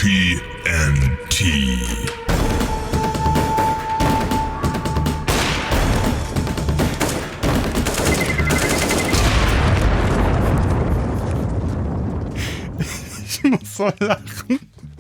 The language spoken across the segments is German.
TNT. Ich muss so lachen,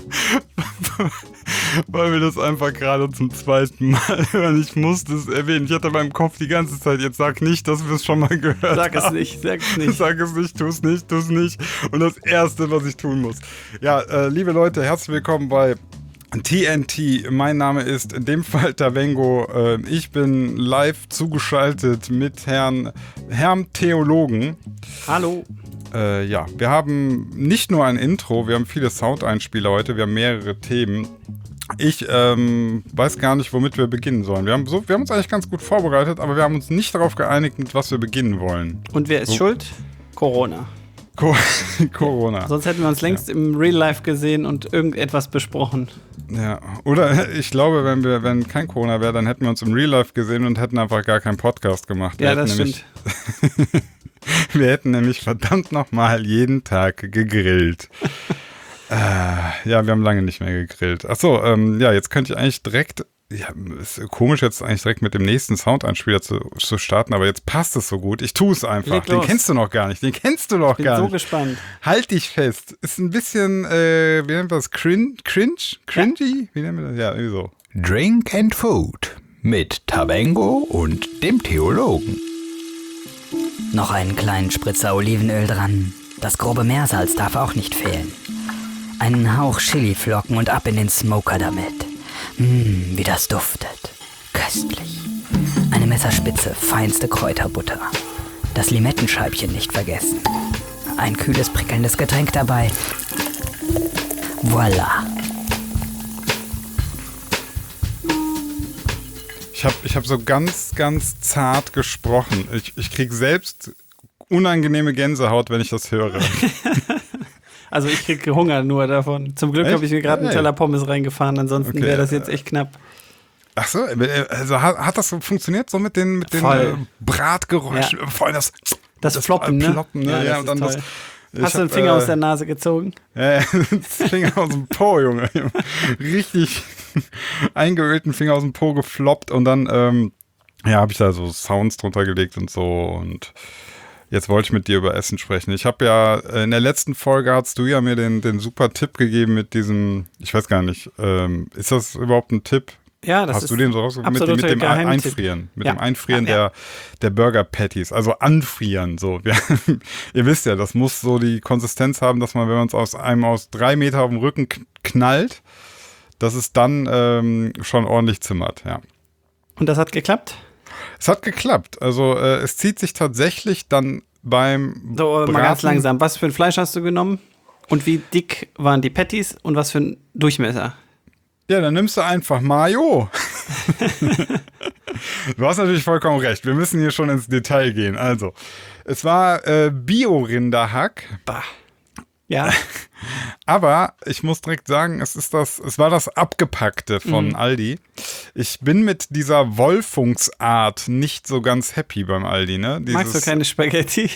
weil wir das einfach gerade zum zweiten Mal hören. Ich musste es erwähnen. Ich hatte in meinem Kopf die ganze Zeit, jetzt sag nicht, dass wir es schon mal gehört haben. Sag es nicht. Sag es nicht, tu es nicht. Und das Erste, was ich tun muss. Ja, liebe Leute, herzlich willkommen bei TNT. Mein Name ist in dem Fall Tavengo. Ich bin live zugeschaltet mit Herrn Theologen. Hallo. Ja, wir haben nicht nur ein Intro, wir haben viele Soundeinspieler heute, wir haben mehrere Themen. Ich weiß gar nicht, womit wir beginnen sollen. Wir haben uns eigentlich ganz gut vorbereitet, aber wir haben uns nicht darauf geeinigt, mit was wir beginnen wollen. Und wer ist schuld? Corona. Corona. Sonst hätten wir uns längst im Real Life gesehen und irgendetwas besprochen. Ja, oder ich glaube, wenn kein Corona wäre, dann hätten wir uns im Real Life gesehen und hätten einfach gar keinen Podcast gemacht. Ja, das stimmt. Wir hätten nämlich verdammt nochmal jeden Tag gegrillt. Ja, wir haben lange nicht mehr gegrillt. Achso, ja, jetzt könnte ich eigentlich direkt, ja, ist komisch jetzt eigentlich direkt mit dem nächsten Soundeinspieler zu starten, aber jetzt passt es so gut. Ich tue es einfach. Den kennst du noch gar nicht. Ich bin so gespannt. Halt dich fest. Ist ein bisschen, wie nennt man das? Cringy? Ja. Wie nennen wir das? Ja, irgendwie so. Drink and Food mit Tavengo und dem Theologen. Noch einen kleinen Spritzer Olivenöl dran. Das grobe Meersalz darf auch nicht fehlen. Einen Hauch Chiliflocken und ab in den Smoker damit. Wie das duftet. Köstlich. Eine Messerspitze feinste Kräuterbutter. Das Limettenscheibchen nicht vergessen. Ein kühles, prickelndes Getränk dabei. Voila. Ich hab so ganz, ganz zart gesprochen. Ich krieg selbst unangenehme Gänsehaut, wenn ich das höre. Also ich krieg Hunger nur davon. Zum Glück habe ich mir gerade einen Teller Pommes reingefahren, ansonsten wäre das jetzt echt knapp. Ach so, also hat das so funktioniert, so mit den Bratgeräuschen? Ja. Voll das Floppen, ne? Ploppen, ne? Ja, und dann toll. Hast du den Finger aus der Nase gezogen? Ja, das Finger aus dem Po, Junge. Richtig eingeölten Finger aus dem Po gefloppt und dann, ja, habe ich da so Sounds drunter gelegt und so und jetzt wollte ich mit dir über Essen sprechen. Ich habe ja, in der letzten Folge hast du ja mir den super Tipp gegeben mit diesem, ich weiß gar nicht, ist das überhaupt ein Tipp? Ja, das hast ist du den so rausgefunden? Mit dem Einfrieren. Mit dem Einfrieren der Burger Patties. Also anfrieren. So. Ihr wisst ja, das muss so die Konsistenz haben, dass man, wenn man es aus 3 Meter auf dem Rücken knallt, dass es dann schon ordentlich zimmert. Ja. Und das hat geklappt? Es hat geklappt. Also es zieht sich tatsächlich dann beim So, mal ganz langsam. Was für ein Fleisch hast du genommen? Und wie dick waren die Patties? Und was für ein Durchmesser? Ja, dann nimmst du einfach Mayo. Du hast natürlich vollkommen recht. Wir müssen hier schon ins Detail gehen. Also, es war Bio-Rinderhack. Bah. Ja. Aber ich muss direkt sagen, es war das Abgepackte von Aldi. Ich bin mit dieser Wolfungsart nicht so ganz happy beim Aldi, ne? Magst du keine Spaghetti?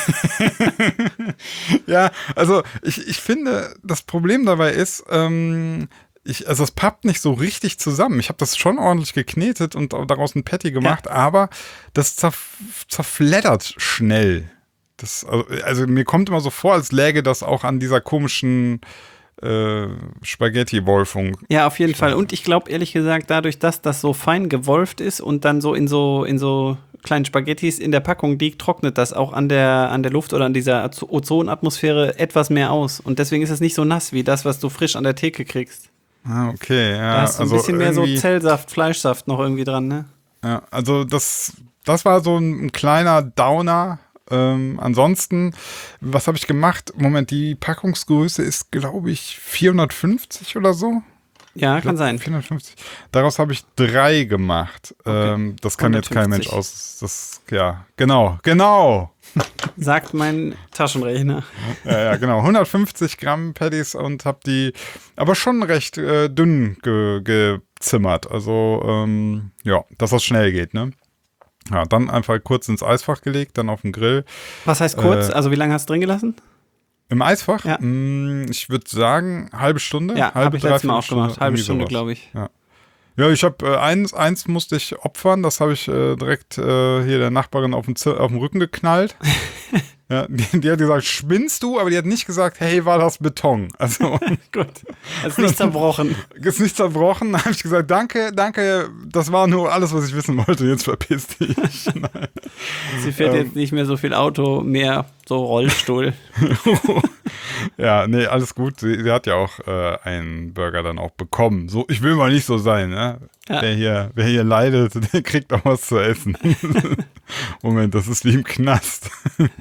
Ja, also ich finde, das Problem dabei ist, also es pappt nicht so richtig zusammen. Ich habe das schon ordentlich geknetet und daraus ein Patty gemacht, aber das zerfleddert schnell. Also mir kommt immer so vor, als läge das auch an dieser komischen Spaghetti-Wolfung. Ja, auf jeden Fall. Und ich glaube, ehrlich gesagt, dadurch, dass das so fein gewolft ist und dann so in so kleinen Spaghettis in der Packung liegt, trocknet das auch an der Luft oder an dieser Ozonatmosphäre etwas mehr aus. Und deswegen ist es nicht so nass wie das, was du frisch an der Theke kriegst. Ah, okay, ja. Da hast du ein bisschen mehr so Zellsaft, Fleischsaft noch irgendwie dran, ne? Ja, also das war so ein kleiner Downer. Ansonsten, was habe ich gemacht? Moment, die Packungsgröße ist, glaube ich, 450 oder so. Ja, kann sein. 450. Daraus habe ich 3 gemacht. Okay. Das kann 150. jetzt kein Mensch aus. Ja, genau. Sagt mein Taschenrechner. Ja, genau. 150 Gramm Patties und habe die aber schon recht dünn gezimmert. Also, ja, dass das schnell geht, ne? Ja, dann einfach kurz ins Eisfach gelegt, dann auf den Grill. Was heißt kurz? Also wie lange hast du drin gelassen? Im Eisfach? Ja. Ich würde sagen, halbe Stunde. Ja, habe ich letztes Mal auch gemacht. Halbe Stunde, glaube ich. Ja, ich habe eins musste ich opfern, das habe ich direkt hier der Nachbarin auf dem Rücken geknallt. Ja, die hat gesagt, spinnst du? Aber die hat nicht gesagt, hey, war das Beton? Also Gut, es ist nicht zerbrochen. ist nicht zerbrochen. Da habe ich gesagt, danke, das war nur alles, was ich wissen wollte. Jetzt verpiss dich. Sie fährt jetzt nicht mehr so viel Auto, mehr so Rollstuhl. Ja, nee, alles gut. Sie hat ja auch einen Burger dann auch bekommen. So, ich will mal nicht so sein, ne? Ja. Wer hier leidet, der kriegt auch was zu essen. Moment, das ist wie im Knast.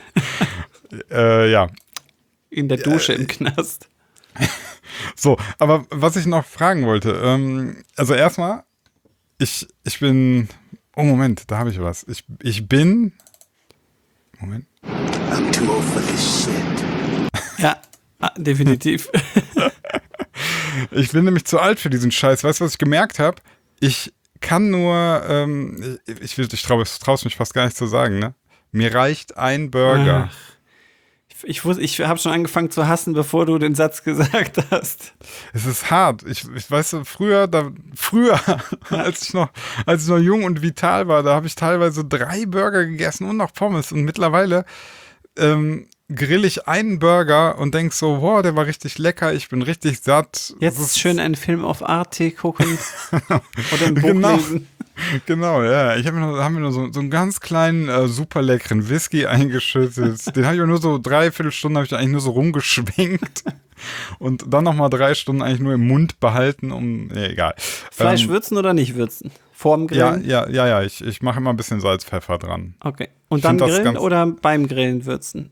Ja. In der Dusche im Knast. So, aber was ich noch fragen wollte, also erstmal, ich bin, oh Moment, da habe ich was. Ich bin, Moment. I'm too old for this shit. Ja, definitiv. Ich bin nämlich zu alt für diesen Scheiß. Weißt du, was ich gemerkt habe? Ich kann nur, ich traue es mich fast gar nicht zu sagen, ne? Mir reicht ein Burger. Ich habe schon angefangen zu hassen, bevor du den Satz gesagt hast. Es ist hart. Ich weiß, früher, als ich noch jung und vital war, da habe ich teilweise 3 Burger gegessen und noch Pommes. Und mittlerweile grill ich einen Burger und denk so, wow, der war richtig lecker, ich bin richtig satt. Jetzt schön einen Film auf Arte gucken oder ein Buch lesen. Genau, ja. Haben wir nur so einen ganz kleinen, super leckeren Whisky eingeschüttet. Den habe ich auch nur so 3/4 Stunden habe ich eigentlich nur so rumgeschwenkt. Und dann nochmal 3 Stunden eigentlich nur im Mund behalten, egal. Fleisch würzen oder nicht würzen? Vorm Grillen? Ja, ich mache immer ein bisschen Salz, Pfeffer dran. Okay. Und dann grillen oder beim Grillen würzen?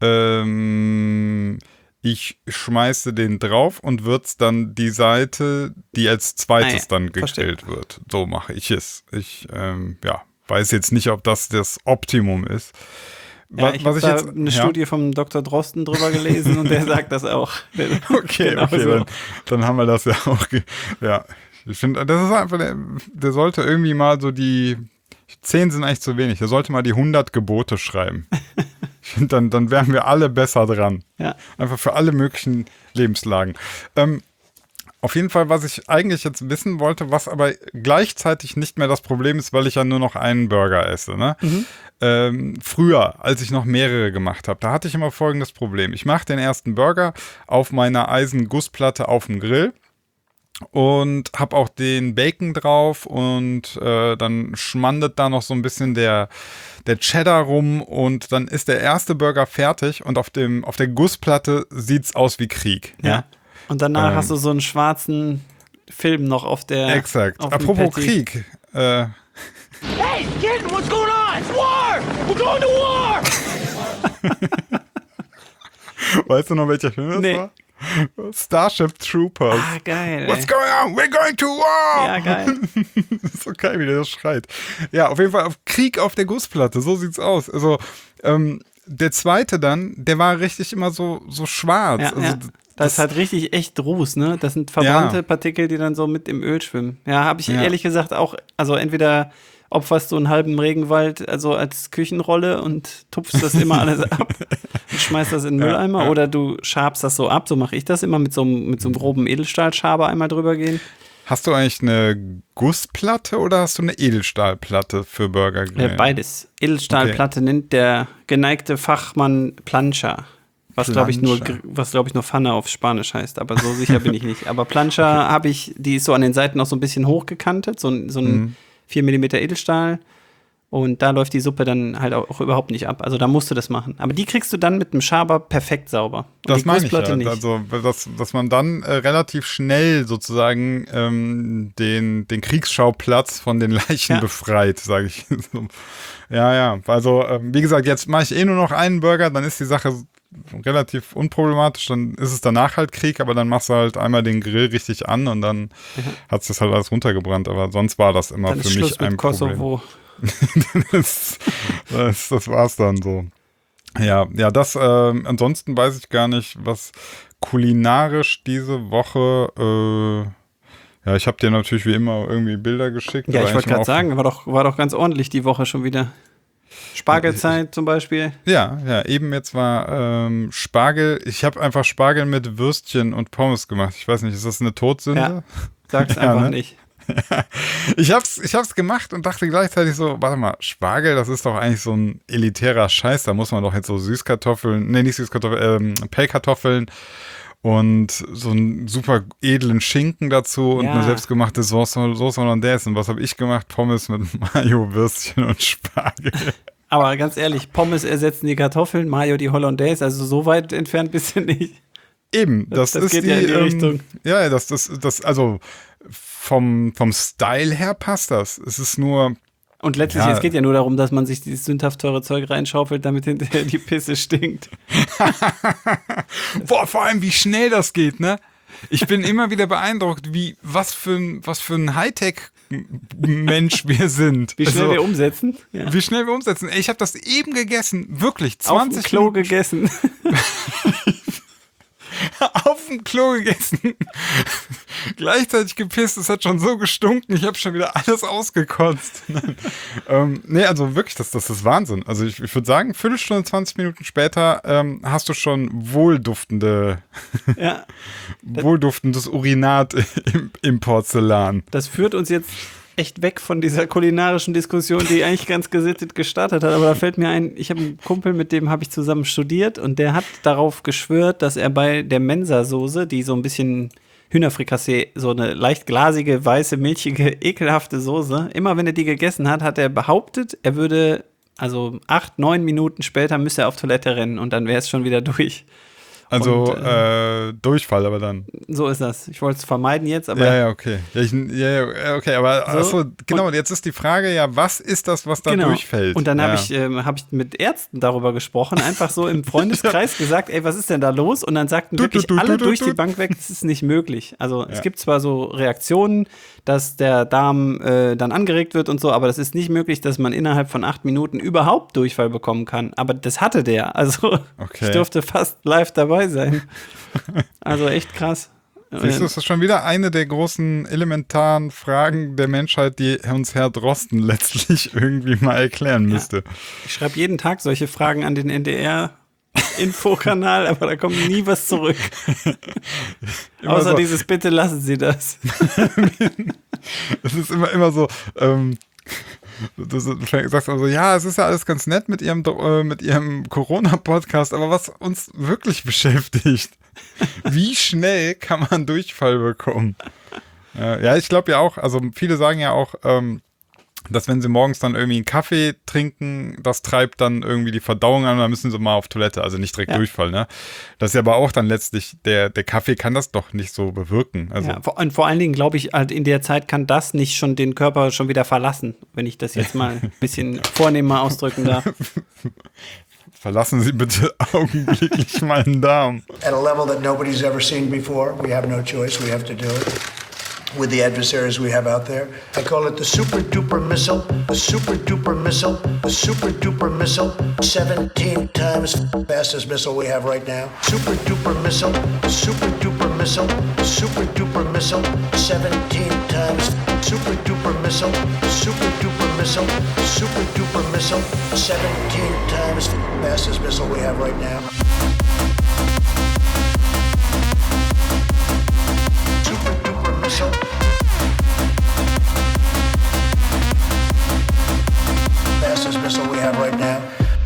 Ich schmeiße den drauf und würze dann die Seite, die als zweites dann gegrillt wird. So mache ich es. Ich weiß jetzt nicht, ob das Optimum ist. Ja, ich habe da eine Studie vom Dr. Drosten drüber gelesen und der sagt das auch. Okay, so. Dann haben wir das ja auch. Ja, ich finde, das ist einfach, der sollte irgendwie mal so 10 sind eigentlich zu wenig. Der sollte mal die 100 Gebote schreiben. Ich finde, dann wären wir alle besser dran. Ja. Einfach für alle möglichen Lebenslagen. Auf jeden Fall, was ich eigentlich jetzt wissen wollte, was aber gleichzeitig nicht mehr das Problem ist, weil ich ja nur noch einen Burger esse. Ne? Früher, als ich noch mehrere gemacht habe, da hatte ich immer folgendes Problem. Ich mache den ersten Burger auf meiner Eisengussplatte auf dem Grill. Und habe auch den Bacon drauf und dann schmandet da noch so ein bisschen der Cheddar rum und dann ist der erste Burger fertig und auf der Gussplatte sieht's aus wie Krieg. Ja. Und danach hast du so einen schwarzen Film noch auf der. Exakt. Apropos Krieg. Hey, kid, what's going on? It's war! We're going to war! Weißt du noch, welcher Film das war? Starship Troopers. Ah, geil. What's going on? We're going to war! Ja, geil. Das ist so geil, wie der das schreit. Ja, auf jeden Fall Krieg auf der Gussplatte, so sieht's aus. Also, der zweite dann, der war richtig immer so schwarz. Ja, also, das ist halt richtig echt Ruß, ne? Das sind verbrannte Partikel, die dann so mit im Öl schwimmen. Ja, habe ich ehrlich gesagt auch, also entweder opferst du einen halben Regenwald also als Küchenrolle und tupfst das immer alles ab und schmeißt das in den Mülleimer oder du schabst das so ab, so mache ich das immer mit so einem groben Edelstahlschaber einmal drüber gehen. Hast du eigentlich eine Gussplatte oder hast du eine Edelstahlplatte für Burger Grill? Beides. Edelstahlplatte nennt der geneigte Fachmann Plancha. Was glaube ich nur Pfanne auf Spanisch heißt, aber so sicher bin ich nicht. Aber Plancha die ist so an den Seiten noch so ein bisschen hochgekantet, so ein 4 mm Edelstahl. Und da läuft die Suppe dann halt auch überhaupt nicht ab. Also da musst du das machen. Aber die kriegst du dann mit dem Schaber perfekt sauber. Und das meine ich ja. Nicht. Also, dass man dann relativ schnell sozusagen den Kriegsschauplatz von den Leichen befreit, sage ich. Ja. Also, wie gesagt, jetzt mache ich nur noch einen Burger, dann ist die Sache relativ unproblematisch. Dann ist es danach halt Krieg, aber dann machst du halt einmal den Grill richtig an und dann hat sich das halt alles runtergebrannt. Aber sonst war das immer dann für mich ein Problem. das war's dann so. Ja, das, ansonsten weiß ich gar nicht, was kulinarisch diese Woche, ich habe dir natürlich wie immer irgendwie Bilder geschickt. Ja, ich wollte gerade sagen, war doch ganz ordentlich die Woche schon wieder. Spargelzeit zum Beispiel. Ja, eben jetzt war Spargel. Ich habe einfach Spargel mit Würstchen und Pommes gemacht. Ich weiß nicht, ist das eine Todsünde? Ja, sag's Ja, einfach ne? nicht. Ich hab's gemacht und dachte gleichzeitig so, warte mal, Spargel, das ist doch eigentlich so ein elitärer Scheiß. Da muss man doch jetzt so Pellkartoffeln und so einen super edlen Schinken dazu und Ja. eine selbstgemachte Sauce Hollandaise. Und was habe ich gemacht? Pommes mit Mayo, Würstchen und Spargel. Aber ganz ehrlich, Pommes ersetzen die Kartoffeln, Mayo die Hollandaise, also so weit entfernt bist du nicht. Eben, das Das ist geht die, ja in die Richtung. Ja, das, also vom Style her passt das. Es ist nur, Und letztlich, Ja. es geht ja nur darum, dass man sich dieses sündhaft teure Zeug reinschaufelt, damit hinterher die Pisse stinkt. boah, vor allem wie schnell das geht, ne? Ich bin immer wieder beeindruckt, was für ein Hightech-Mensch wir sind. Wie schnell Also, wir umsetzen. Ja. Wie schnell wir umsetzen. Ey, ich habe das eben gegessen, wirklich, Auf dem 20 Klo Minuten gegessen. auf dem Klo gegessen. Gleichzeitig gepisst, es hat schon so gestunken, ich habe schon wieder alles ausgekotzt. Nee, also wirklich, das ist Wahnsinn. Also ich würde sagen, Viertelstunde, 20 Minuten später hast du schon wohlduftendes Ja, Urinat im Porzellan. das führt uns jetzt echt weg von dieser kulinarischen Diskussion, die eigentlich ganz gesittet gestartet hat. Aber da fällt mir ein, ich habe einen Kumpel, mit dem habe ich zusammen studiert und der hat darauf geschwört, dass er bei der Mensa-Soße, die so ein bisschen Hühnerfrikassee, so eine leicht glasige, weiße, milchige, ekelhafte Soße, immer wenn er die gegessen hat, hat er behauptet, er würde, also 8, 9 Minuten später müsste er auf Toilette rennen und dann wäre es schon wieder durch. Also Und, Durchfall aber dann. So ist das. Ich wollte es vermeiden jetzt, aber Ja, okay. Okay, aber So, achso, genau, und jetzt ist die Frage ja, was ist das, was da durchfällt? Und dann ja. hab ich mit Ärzten darüber gesprochen, einfach so im Freundeskreis gesagt, ey, was ist denn da los? Und dann sagten wirklich alle durch die Bank weg, das ist nicht möglich. Also es gibt zwar so Reaktionen, dass der Darm dann angeregt wird und so, aber das ist nicht möglich, dass man innerhalb von 8 Minuten überhaupt Durchfall bekommen kann. Aber das hatte der. Also ich durfte fast live dabei sein. Also echt krass. Siehst du, das ist schon wieder eine der großen elementaren Fragen der Menschheit, die uns Herr Drosten letztlich irgendwie mal erklären müsste. Ich schreibe jeden Tag solche Fragen an den NDR-Infokanal, aber da kommt nie was zurück. Außer so. dieses Bitte lassen Sie das. Es ist immer so, du sagst also, ja, es ist ja alles ganz nett mit ihrem Corona-Podcast, aber was uns wirklich beschäftigt, wie schnell kann man Durchfall bekommen? Ja, ich glaube ja auch, also viele sagen ja auch, dass wenn sie morgens dann irgendwie einen Kaffee trinken, das treibt dann irgendwie die Verdauung an, dann müssen sie mal auf Toilette, also nicht direkt Durchfall, ne? Das ist ja aber auch dann letztlich, der Kaffee kann das doch nicht so bewirken. Also. Ja, und vor allen Dingen glaube ich, halt in der Zeit kann das nicht schon den Körper schon wieder verlassen, wenn ich das jetzt mal ein bisschen vornehmer ausdrücken darf. Verlassen Sie bitte augenblicklich meinen Darm. At a level that nobody's ever seen before. We have no choice. We have to do it with the adversaries we have out there. I call it the super duper missile, the super duper missile, the super duper missile, 17 times fastest missile we have right now. Super duper missile, the super duper missile, the super duper missile, 17 times super duper missile, the super duper missile, the super duper missile, 17 times fastest missile we have right now. Super duper missile. Fastest missile we have right now.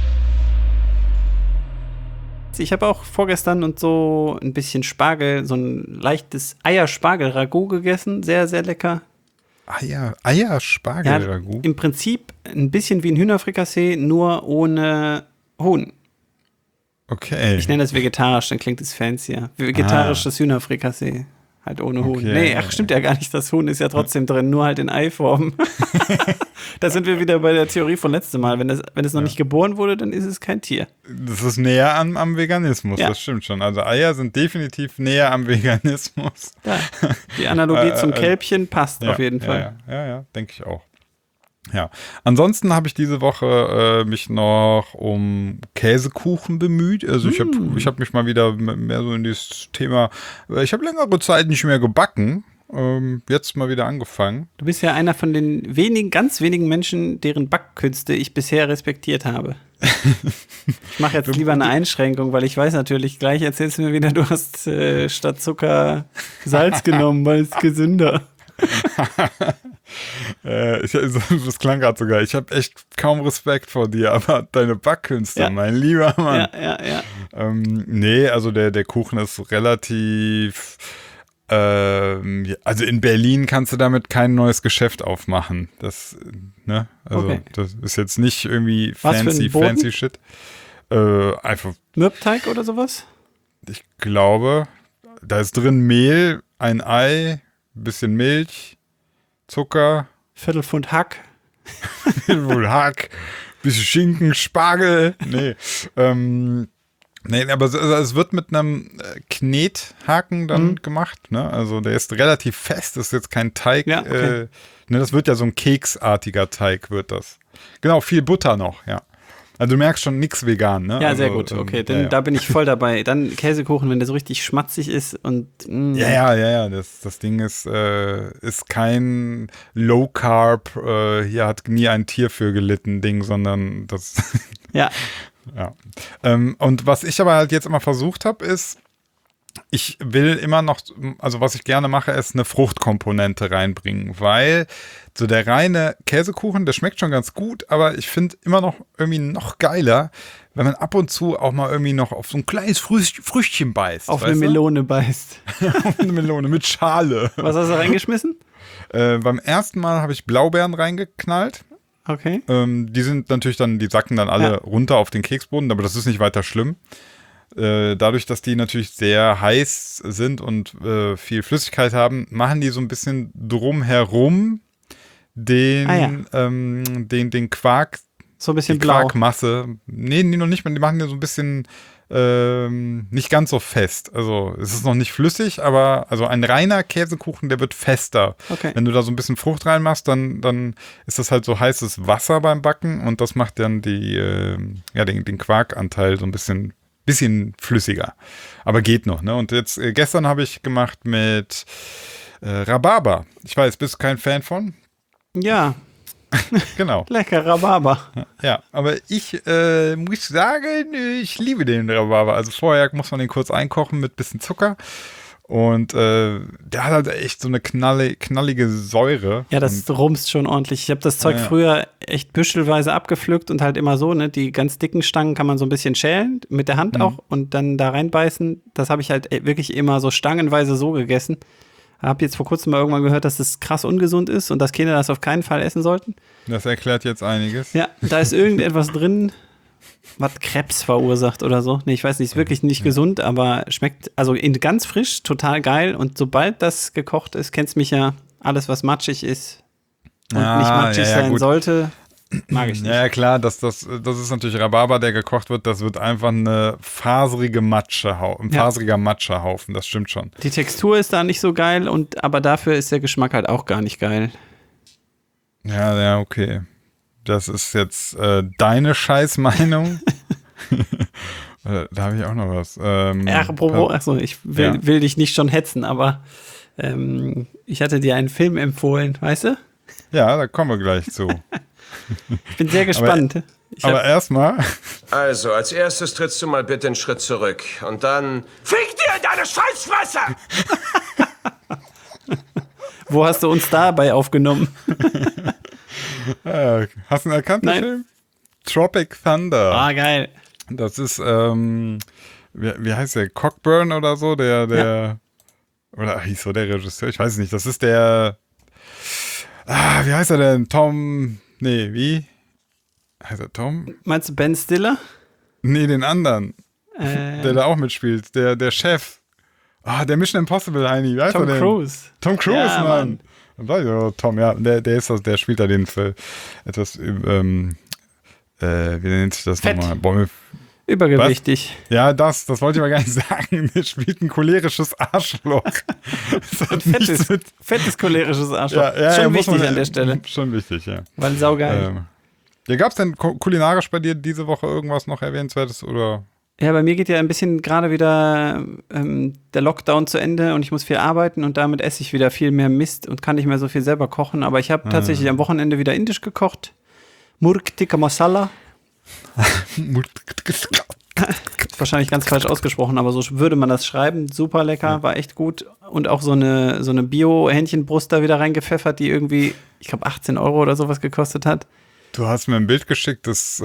Ich habe auch vorgestern und so ein bisschen Spargel, so ein leichtes Eier-Spargel-Ragout gegessen. Sehr, sehr lecker. Eier-Spargel-Ragout? Im Prinzip ein bisschen wie ein Hühnerfrikassee, nur ohne Huhn. Okay. Ich nenne das vegetarisch, dann klingt es fancier. Vegetarisches Hühnerfrikassee. Halt ohne Huhn. Okay. Nee, stimmt ja gar nicht. Das Huhn ist ja trotzdem drin, nur halt in Eiform. Da sind wir wieder bei der Theorie von letztem Mal. Wenn es noch nicht geboren wurde, dann ist es kein Tier. Das ist näher am Veganismus, Ja. das stimmt schon. Also Eier sind definitiv näher am Veganismus. Ja, die Analogie zum Kälbchen passt auf jeden Fall. Ja, denke ich auch. Ja, ansonsten habe ich diese Woche mich noch um Käsekuchen bemüht. Also ich hab mich mal wieder mehr so in dieses Thema, ich habe längere Zeit nicht mehr gebacken jetzt mal wieder angefangen. Du bist ja einer von den ganz wenigen Menschen, deren Backkünste ich bisher respektiert habe. Ich mache jetzt lieber eine Einschränkung, weil ich weiß natürlich, gleich erzählst du mir wieder, du hast statt Zucker Salz genommen, weil es gesünder. Das klang gerade sogar. Ich habe echt kaum Respekt vor dir, aber deine Backkünste, mein lieber Mann. Ja. Nee, also der Kuchen ist relativ. Also in Berlin kannst du damit kein neues Geschäft aufmachen. Das, ne? Also Okay. das ist jetzt nicht irgendwie Was für ein Boden? fancy Shit. Einfach, Mürbteig oder sowas? ich glaube, da ist drin Mehl, ein Ei, bisschen Milch, Zucker, Viertelpfund Hack. wohl Hack, bisschen Schinken, Spargel. Nee. Nee, aber es wird mit einem Knethaken dann gemacht, ne? Also der ist relativ fest, das ist jetzt kein Teig. Ja, okay. Ne, das wird ja so ein keksartiger Teig, wird das. Genau, viel Butter noch, ja. Also du merkst schon, nix vegan, ne? Ja, also, sehr gut, okay, ja. da bin ich voll dabei. Dann Käsekuchen, wenn der so richtig schmatzig ist und Ja, das Ding ist kein Low Carb, hier hat nie ein Tier für gelitten Ding, sondern das ja. ja. Und was ich aber halt jetzt immer versucht habe, ist, ich will immer noch, also was ich gerne mache, ist eine Fruchtkomponente reinbringen, weil so der reine Käsekuchen, der schmeckt schon ganz gut, aber ich finde immer noch irgendwie noch geiler, wenn man ab und zu auch mal irgendwie noch auf so ein kleines Früchtchen beißt. Auf eine weißt du? Melone beißt. Auf eine Melone mit Schale. Was hast du reingeschmissen? Beim ersten Mal habe ich Blaubeeren reingeknallt. Okay. Die sind natürlich dann, die sacken dann alle runter auf den Keksboden, aber das ist nicht weiter schlimm. Dadurch, dass die natürlich sehr heiß sind und viel Flüssigkeit haben, machen die so ein bisschen drumherum den Quark, So ein bisschen die blau. Quarkmasse. Nee, noch nicht mal, die machen die so ein bisschen nicht ganz so fest. Also es ist noch nicht flüssig, aber also ein reiner Käsekuchen, der wird fester. Okay. Wenn du da so ein bisschen Frucht reinmachst, dann ist das halt so heißes Wasser beim Backen und das macht dann den Quarkanteil so ein bisschen flüssiger. Aber geht noch, ne? Und jetzt gestern habe ich gemacht mit Rhabarber. Ich weiß, bist du kein Fan von? Ja, Genau. lecker Rhabarber. Ja, aber ich muss sagen, ich liebe den Rhabarber. Also vorher muss man den kurz einkochen mit bisschen Zucker. Und der hat halt echt so eine knallige Säure. Ja, das rumst schon ordentlich. Ich habe das Zeug früher echt büschelweise abgepflückt und halt immer so, ne, die ganz dicken Stangen kann man so ein bisschen schälen, mit der Hand auch und dann da reinbeißen. Das habe ich halt wirklich immer so stangenweise so gegessen. Habe jetzt vor kurzem mal irgendwann gehört, dass das krass ungesund ist und dass Kinder das auf keinen Fall essen sollten. Das erklärt jetzt einiges. Ja, da ist irgendetwas drin, was Krebs verursacht oder so. Nee, ich weiß nicht, ist wirklich nicht gesund, aber schmeckt, also ganz frisch, total geil. Und sobald das gekocht ist, kennst mich ja, alles, was matschig ist und nicht matschig sein gut. sollte, mag ich nicht. Ja, klar, das ist natürlich Rhabarber, der gekocht wird, das wird einfach ein faseriger Matschehaufen, das stimmt schon. Die Textur ist da nicht so geil, aber dafür ist der Geschmack halt auch gar nicht geil. Ja, okay. Das ist jetzt deine Scheißmeinung. Da habe ich auch noch was. Achso, ich will dich nicht schon hetzen, aber ich hatte dir einen Film empfohlen, weißt du? Ja, da kommen wir gleich zu. Ich bin sehr gespannt. Aber erstmal. Also, als erstes trittst du mal bitte einen Schritt zurück. Und dann. Fick dir in deine Scheißfresse! Wo hast du uns dabei aufgenommen? Hast du ihn erkannt, Nein. den Film? Tropic Thunder. Ah, geil. Das ist, wie heißt der? Cockburn oder so? Oder hieß so der Regisseur? Ich weiß es nicht. Das ist der. Wie heißt er denn? Wie? Heißt er Tom? Meinst du Ben Stiller? Nee, den anderen. Der da auch mitspielt. Der Chef. Der Mission Impossible, Heini. Wie heißt Tom er denn? Cruise. Tom Cruise, Ja, Mann. Tom, ja. Der ist das, der spielt da den Film. Etwas, wie nennt sich das Fett. nochmal? Übergewichtig. Ja, das wollte ich aber gar nicht sagen. Der spielt ein cholerisches Arschloch. Das hat nichts Fettes cholerisches Arschloch. Ja, schon muss man- wichtig an der Stelle. Schon wichtig, ja. Weil saugeil. Ja, gab es denn kulinarisch bei dir diese Woche irgendwas noch Erwähnenswertes oder? Ja, bei mir geht ja ein bisschen gerade wieder der Lockdown zu Ende und ich muss viel arbeiten und damit esse ich wieder viel mehr Mist und kann nicht mehr so viel selber kochen. Aber ich habe tatsächlich am Wochenende wieder indisch gekocht. Murg Tikka Masala. Wahrscheinlich ganz falsch ausgesprochen, aber so würde man das schreiben. Super lecker, war echt gut. Und auch so eine Bio-Hähnchenbrust da wieder reingepfeffert, die irgendwie, ich glaube, 18 € oder sowas gekostet hat. Du hast mir ein Bild geschickt, das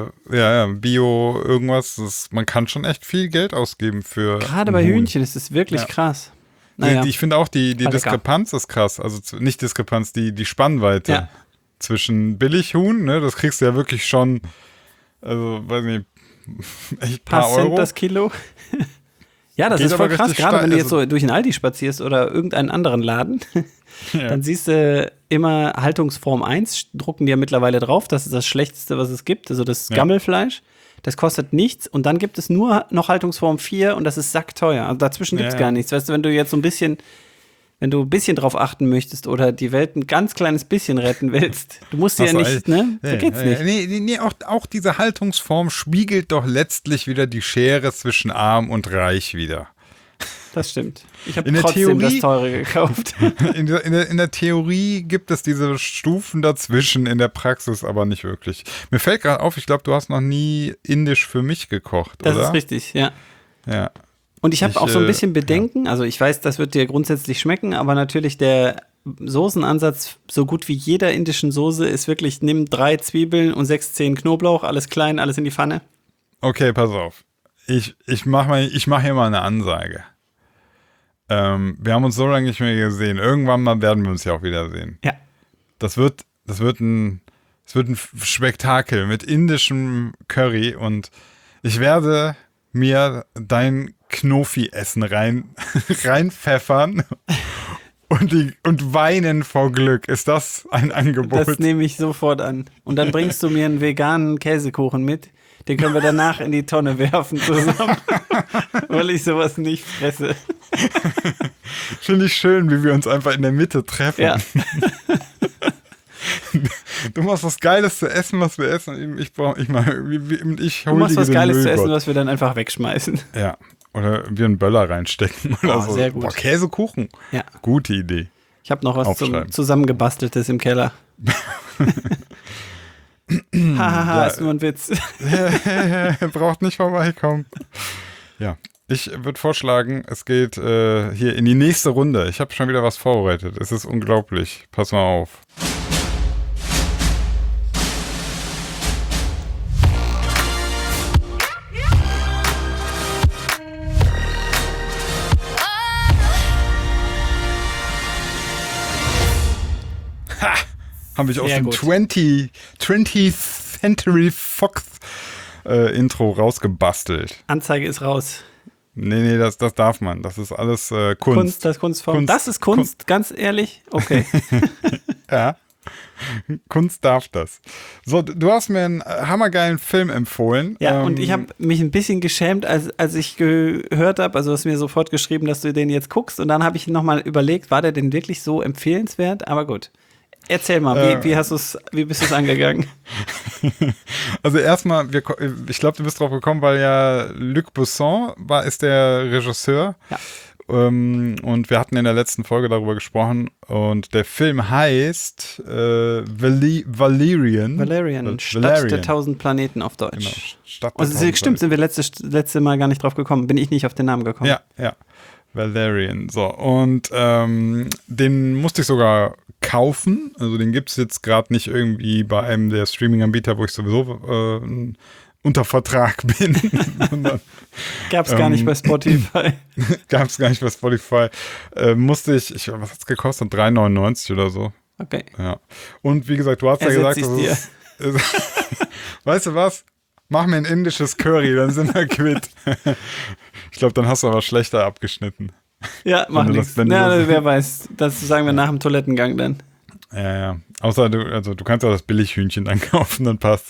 Bio irgendwas, man kann schon echt viel Geld ausgeben für Gerade bei Hühnchen ist es wirklich krass. Naja. Ich finde auch die Diskrepanz ist krass, also nicht Diskrepanz, die Spannweite zwischen Billighuhn, ne, das kriegst du ja wirklich schon, also weiß nicht, echt paar Cent Euro. Das Kilo. Ja, das ist voll krass, gerade wenn du jetzt so durch den Aldi spazierst oder irgendeinen anderen Laden, dann siehst du immer Haltungsform 1, drucken die ja mittlerweile drauf, das ist das Schlechteste, was es gibt, also das Gammelfleisch, das kostet nichts und dann gibt es nur noch Haltungsform 4 und das ist sackteuer, also dazwischen gibt es gar nichts, weißt du, wenn du jetzt so ein bisschen drauf achten möchtest oder die Welt ein ganz kleines bisschen retten willst, du musst ja nicht, ne, so geht's nicht. Nee, auch diese Haltungsform spiegelt doch letztlich wieder die Schere zwischen arm und reich wieder. Das stimmt. Ich habe trotzdem das Teure gekauft. In der Theorie gibt es diese Stufen dazwischen, in der Praxis aber nicht wirklich. Mir fällt gerade auf, ich glaube, du hast noch nie indisch für mich gekocht, oder? Das ist richtig, ja. Ja. Und ich habe auch so ein bisschen Bedenken, also ich weiß, das wird dir grundsätzlich schmecken, aber natürlich der Soßenansatz, so gut wie jeder indischen Soße, ist wirklich, nimm 3 Zwiebeln und 6 Zehen Knoblauch, alles klein, alles in die Pfanne. Okay, pass auf. Ich mach hier mal eine Ansage. Wir haben uns so lange nicht mehr gesehen. Irgendwann mal werden wir uns ja auch wiedersehen. Ja. Das wird ein Spektakel mit indischem Curry und ich werde mir dein Knofi-Essen reinpfeffern und weinen vor Glück. Ist das ein Angebot? Das nehme ich sofort an. Und dann bringst du mir einen veganen Käsekuchen mit. Den können wir danach in die Tonne werfen zusammen, weil ich sowas nicht fresse. Finde ich schön, wie wir uns einfach in der Mitte treffen. Ja. Du machst was Geiles zu essen, was wir essen. Du machst was Geiles zu essen, was wir dann einfach wegschmeißen. Ja. Oder wir einen Böller reinstecken oder so. Sehr gut. Boah, Käsekuchen. Ja. Gute Idee. Ich habe noch was zusammengebasteltes im Keller. Hahaha, ist nur ein Witz. Braucht nicht vorbeikommen. Ja, ich würde vorschlagen, es geht hier in die nächste Runde. Ich habe schon wieder was vorbereitet. Es ist unglaublich. Pass mal auf. Habe ich aus dem 20th Century Fox Intro rausgebastelt. Anzeige ist raus. Nee, das darf man. Das ist alles Kunst. Das ist Kunstform. Das ist Kunst, ganz ehrlich? Okay. Ja. Kunst darf das. So, du hast mir einen hammergeilen Film empfohlen. Ja, und ich habe mich ein bisschen geschämt, als ich gehört habe, also du hast mir sofort geschrieben, dass du den jetzt guckst und dann habe ich nochmal überlegt, war der denn wirklich so empfehlenswert? Aber gut. Erzähl mal, wie bist du es angegangen? Also erstmal, ich glaube, du bist drauf gekommen, weil ja Luc Besson ist der Regisseur. Ja. Und wir hatten in der letzten Folge darüber gesprochen. Und der Film heißt Valerian. Stadt der 1000 Planeten auf Deutsch. Genau, Stadt der 1000 Stimmt, sind wir letzte Mal gar nicht drauf gekommen. Bin ich nicht auf den Namen gekommen. Ja. Valerian. So, und den musste ich sogar kaufen. Also den gibt es jetzt gerade nicht irgendwie bei einem der Streaming-Anbieter, wo ich sowieso unter Vertrag bin. Gab es gar nicht bei Spotify. Gab es gar nicht bei Spotify. Musste ich was hat es gekostet? 3,99 oder so. Okay. Ja. Und wie gesagt, du hast ja gesagt, weißt du was? Mach mir ein indisches Curry, dann sind wir quitt. Ich glaube, dann hast du aber schlechter abgeschnitten. Ja, mach nichts. Wer weiß. Das sagen wir nach dem Toilettengang dann. Ja. Außer du kannst ja das Billighühnchen dann kaufen, dann passt.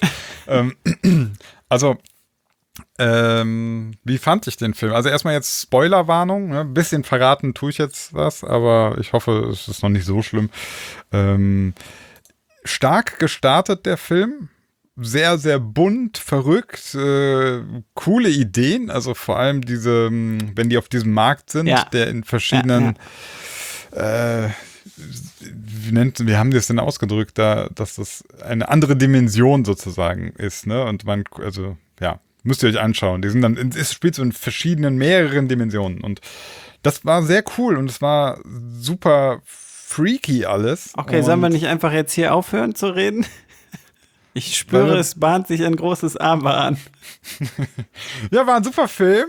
Wie fand ich den Film? Also erstmal jetzt Spoilerwarnung, ne? Ein bisschen verraten tue ich jetzt was, aber ich hoffe, es ist noch nicht so schlimm. Stark gestartet der Film. sehr, sehr bunt, verrückt, coole Ideen. Also vor allem diese, wenn die auf diesem Markt sind, der in verschiedenen, wie haben die es denn ausgedrückt, dass das eine andere Dimension sozusagen ist, ne? Und müsst ihr euch anschauen. Die sind dann, es spielt so in mehreren Dimensionen. Und das war sehr cool und es war super freaky alles. Okay, sollen wir nicht einfach jetzt hier aufhören zu reden? Ich spüre, es bahnt sich ein großes Aber an. Ja, war ein super Film.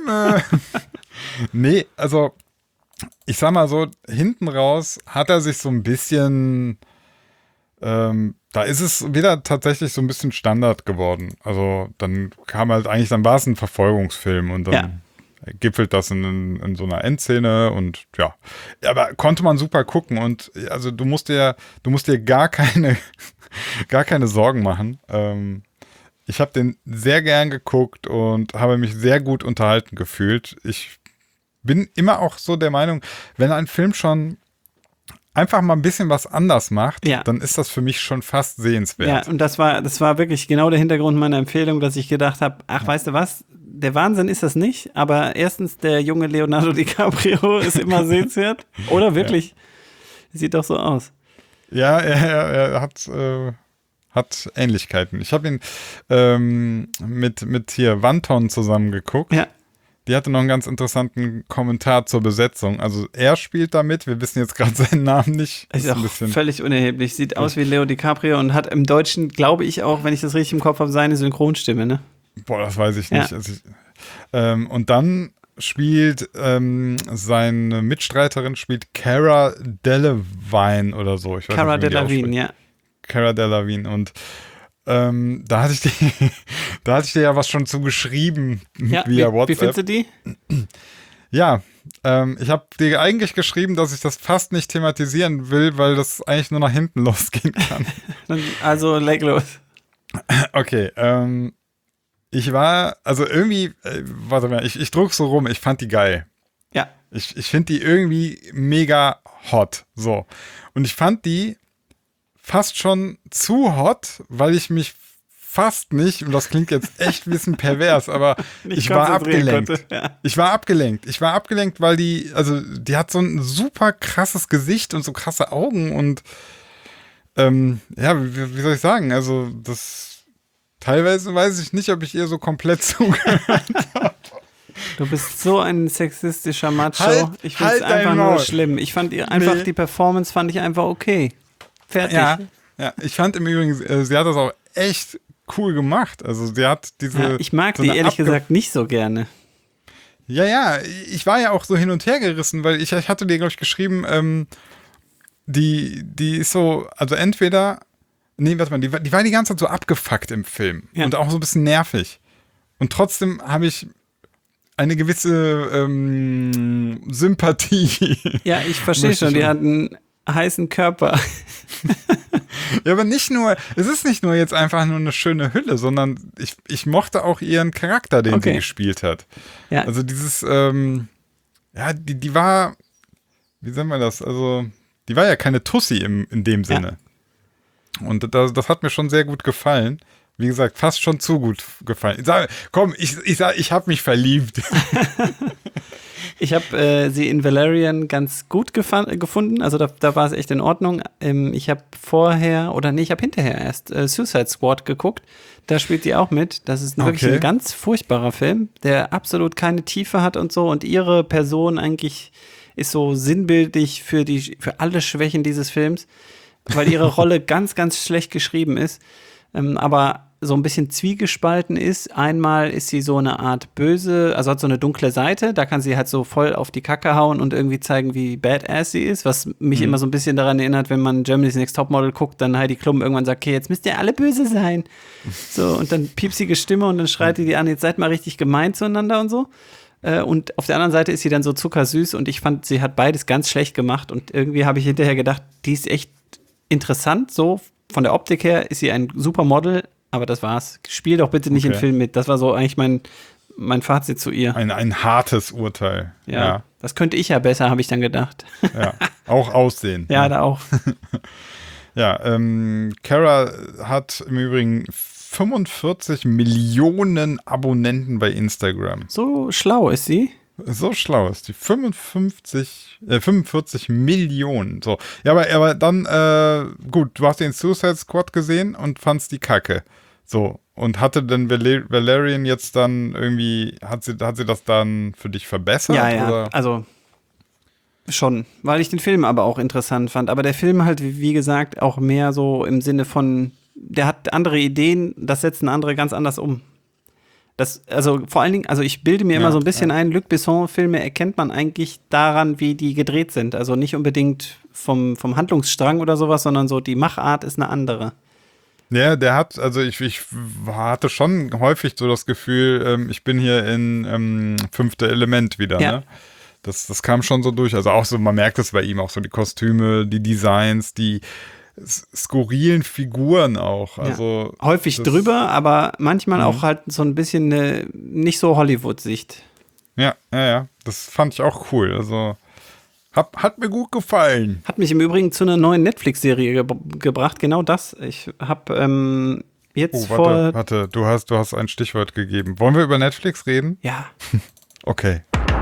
Nee, also ich sag mal so, hinten raus hat er sich so ein bisschen, da ist es wieder tatsächlich so ein bisschen Standard geworden. Also dann dann war es ein Verfolgungsfilm und dann gipfelt das in so einer Endszene und ja. Aber konnte man super gucken und also du musst dir gar keine Sorgen machen. Ich habe den sehr gern geguckt und habe mich sehr gut unterhalten gefühlt. Ich bin immer auch so der Meinung, wenn ein Film schon einfach mal ein bisschen was anders macht, dann ist das für mich schon fast sehenswert. Ja, und das war wirklich genau der Hintergrund meiner Empfehlung, dass ich gedacht habe, weißt du was, der Wahnsinn ist das nicht, aber erstens, der junge Leonardo DiCaprio ist immer sehenswert. Oder wirklich? Sieht doch so aus. Ja, er hat Ähnlichkeiten. Ich habe ihn mit hier Wanton zusammen geguckt. Ja. Die hatte noch einen ganz interessanten Kommentar zur Besetzung. Also er spielt da mit, wir wissen jetzt gerade seinen Namen nicht. Ist auch völlig unerheblich. Sieht aus wie Leo DiCaprio und hat im Deutschen, glaube ich auch, wenn ich das richtig im Kopf habe, seine Synchronstimme, ne? Boah, das weiß ich nicht. Also und dann spielt seine Mitstreiterin Cara Delevingne oder so. Ich weiß Cara nicht, Delevingne, ja. Cara Delevingne und da hatte ich dir ja was schon zu geschrieben via WhatsApp. Wie findest du die? Ja, ich habe dir eigentlich geschrieben, dass ich das fast nicht thematisieren will, weil das eigentlich nur nach hinten losgehen kann. Also leg los. Okay, ich war, also irgendwie, warte mal, ich druck so rum, ich fand die geil. Ja. Ich finde die irgendwie mega hot, so. Und ich fand die fast schon zu hot, weil ich mich fast nicht, und das klingt jetzt echt ein bisschen pervers, aber ich war abgelenkt. Ich war abgelenkt, weil die hat so ein super krasses Gesicht und so krasse Augen und wie soll ich sagen, also das teilweise weiß ich nicht, ob ich ihr so komplett zugehört habe. Du bist so ein sexistischer Macho. Ich finde es einfach nur schlimm. Ich fand die Performance fand ich einfach okay. Fertig. Ja, ich fand im Übrigen, sie hat das auch echt cool gemacht. Also sie hat diese... Ja, ich mag die ehrlich gesagt nicht so gerne. Ja, ich war ja auch so hin und her gerissen, weil ich hatte dir, glaube ich, geschrieben, die ist so, also entweder... Nee, warte mal, die war die ganze Zeit so abgefuckt im Film. Ja. Und auch so ein bisschen nervig. Und trotzdem habe ich eine gewisse Sympathie. Ja, ich verstehe schon, die hat einen heißen Körper. Ja, aber es ist nicht nur jetzt einfach nur eine schöne Hülle, sondern ich mochte auch ihren Charakter, den sie gespielt hat. Ja. Also dieses, die war, wie sagen wir das, also die war ja keine Tussi in dem Sinne. Ja. Und das hat mir schon sehr gut gefallen. Wie gesagt, fast schon zu gut gefallen. Ich habe mich verliebt. Ich habe sie in Valerian ganz gut gefunden. Also da war es echt in Ordnung. Ich habe hinterher erst Suicide Squad geguckt. Da spielt sie auch mit. Das ist wirklich ein ganz furchtbarer Film, der absolut keine Tiefe hat und so. Und ihre Person eigentlich ist so sinnbildlich für alle Schwächen dieses Films, weil ihre Rolle ganz, ganz schlecht geschrieben ist. Aber so ein bisschen zwiegespalten ist. Einmal ist sie so eine Art böse, also hat so eine dunkle Seite, da kann sie halt so voll auf die Kacke hauen und irgendwie zeigen, wie badass sie ist, was mich immer so ein bisschen daran erinnert, wenn man Germany's Next Topmodel guckt, dann Heidi Klum irgendwann sagt, okay, jetzt müsst ihr alle böse sein. So, und dann piepsige Stimme und dann schreit die an, jetzt seid mal richtig gemein zueinander und so. Und auf der anderen Seite ist sie dann so zuckersüß und ich fand, sie hat beides ganz schlecht gemacht und irgendwie habe ich hinterher gedacht, die ist echt interessant, so von der Optik her ist sie ein super Model, aber das war's. Spiel doch bitte nicht im Film mit. Das war so eigentlich mein Fazit zu ihr. Ein hartes Urteil. Ja, das könnte ich ja besser, habe ich dann gedacht. Ja, auch aussehen. Ja, da auch. Ja, Cara hat im Übrigen 45 Millionen Abonnenten bei Instagram. So schlau ist sie. So schlau ist die. 45 Millionen. So. Ja, aber dann, gut, du hast den Suicide Squad gesehen und fandst die Kacke. So. Und hatte denn Valerian jetzt dann irgendwie, hat sie das dann für dich verbessert? Ja, oder? also schon, weil ich den Film aber auch interessant fand. Aber der Film halt, wie gesagt, auch mehr so im Sinne von, der hat andere Ideen, das setzen andere ganz anders um. Also vor allen Dingen, also ich bilde mir immer so ein bisschen ein, Luc Besson-Filme erkennt man eigentlich daran, wie die gedreht sind. Also nicht unbedingt vom Handlungsstrang oder sowas, sondern so die Machart ist eine andere. Ja, der hat, also ich hatte schon häufig so das Gefühl, ich bin hier in Fünfte Element wieder, Ja. ne? Das kam schon so durch. Also auch so, man merkt es bei ihm auch so, die Kostüme, die Designs, die skurrilen Figuren auch. Also Häufig drüber, aber manchmal auch halt so ein bisschen eine nicht so Hollywood-Sicht. Ja. Das fand ich auch cool. Also hat mir gut gefallen. Hat mich im Übrigen zu einer neuen Netflix-Serie gebracht, genau das. Ich habe jetzt Warte, du hast ein Stichwort gegeben. Wollen wir über Netflix reden? Ja. Okay.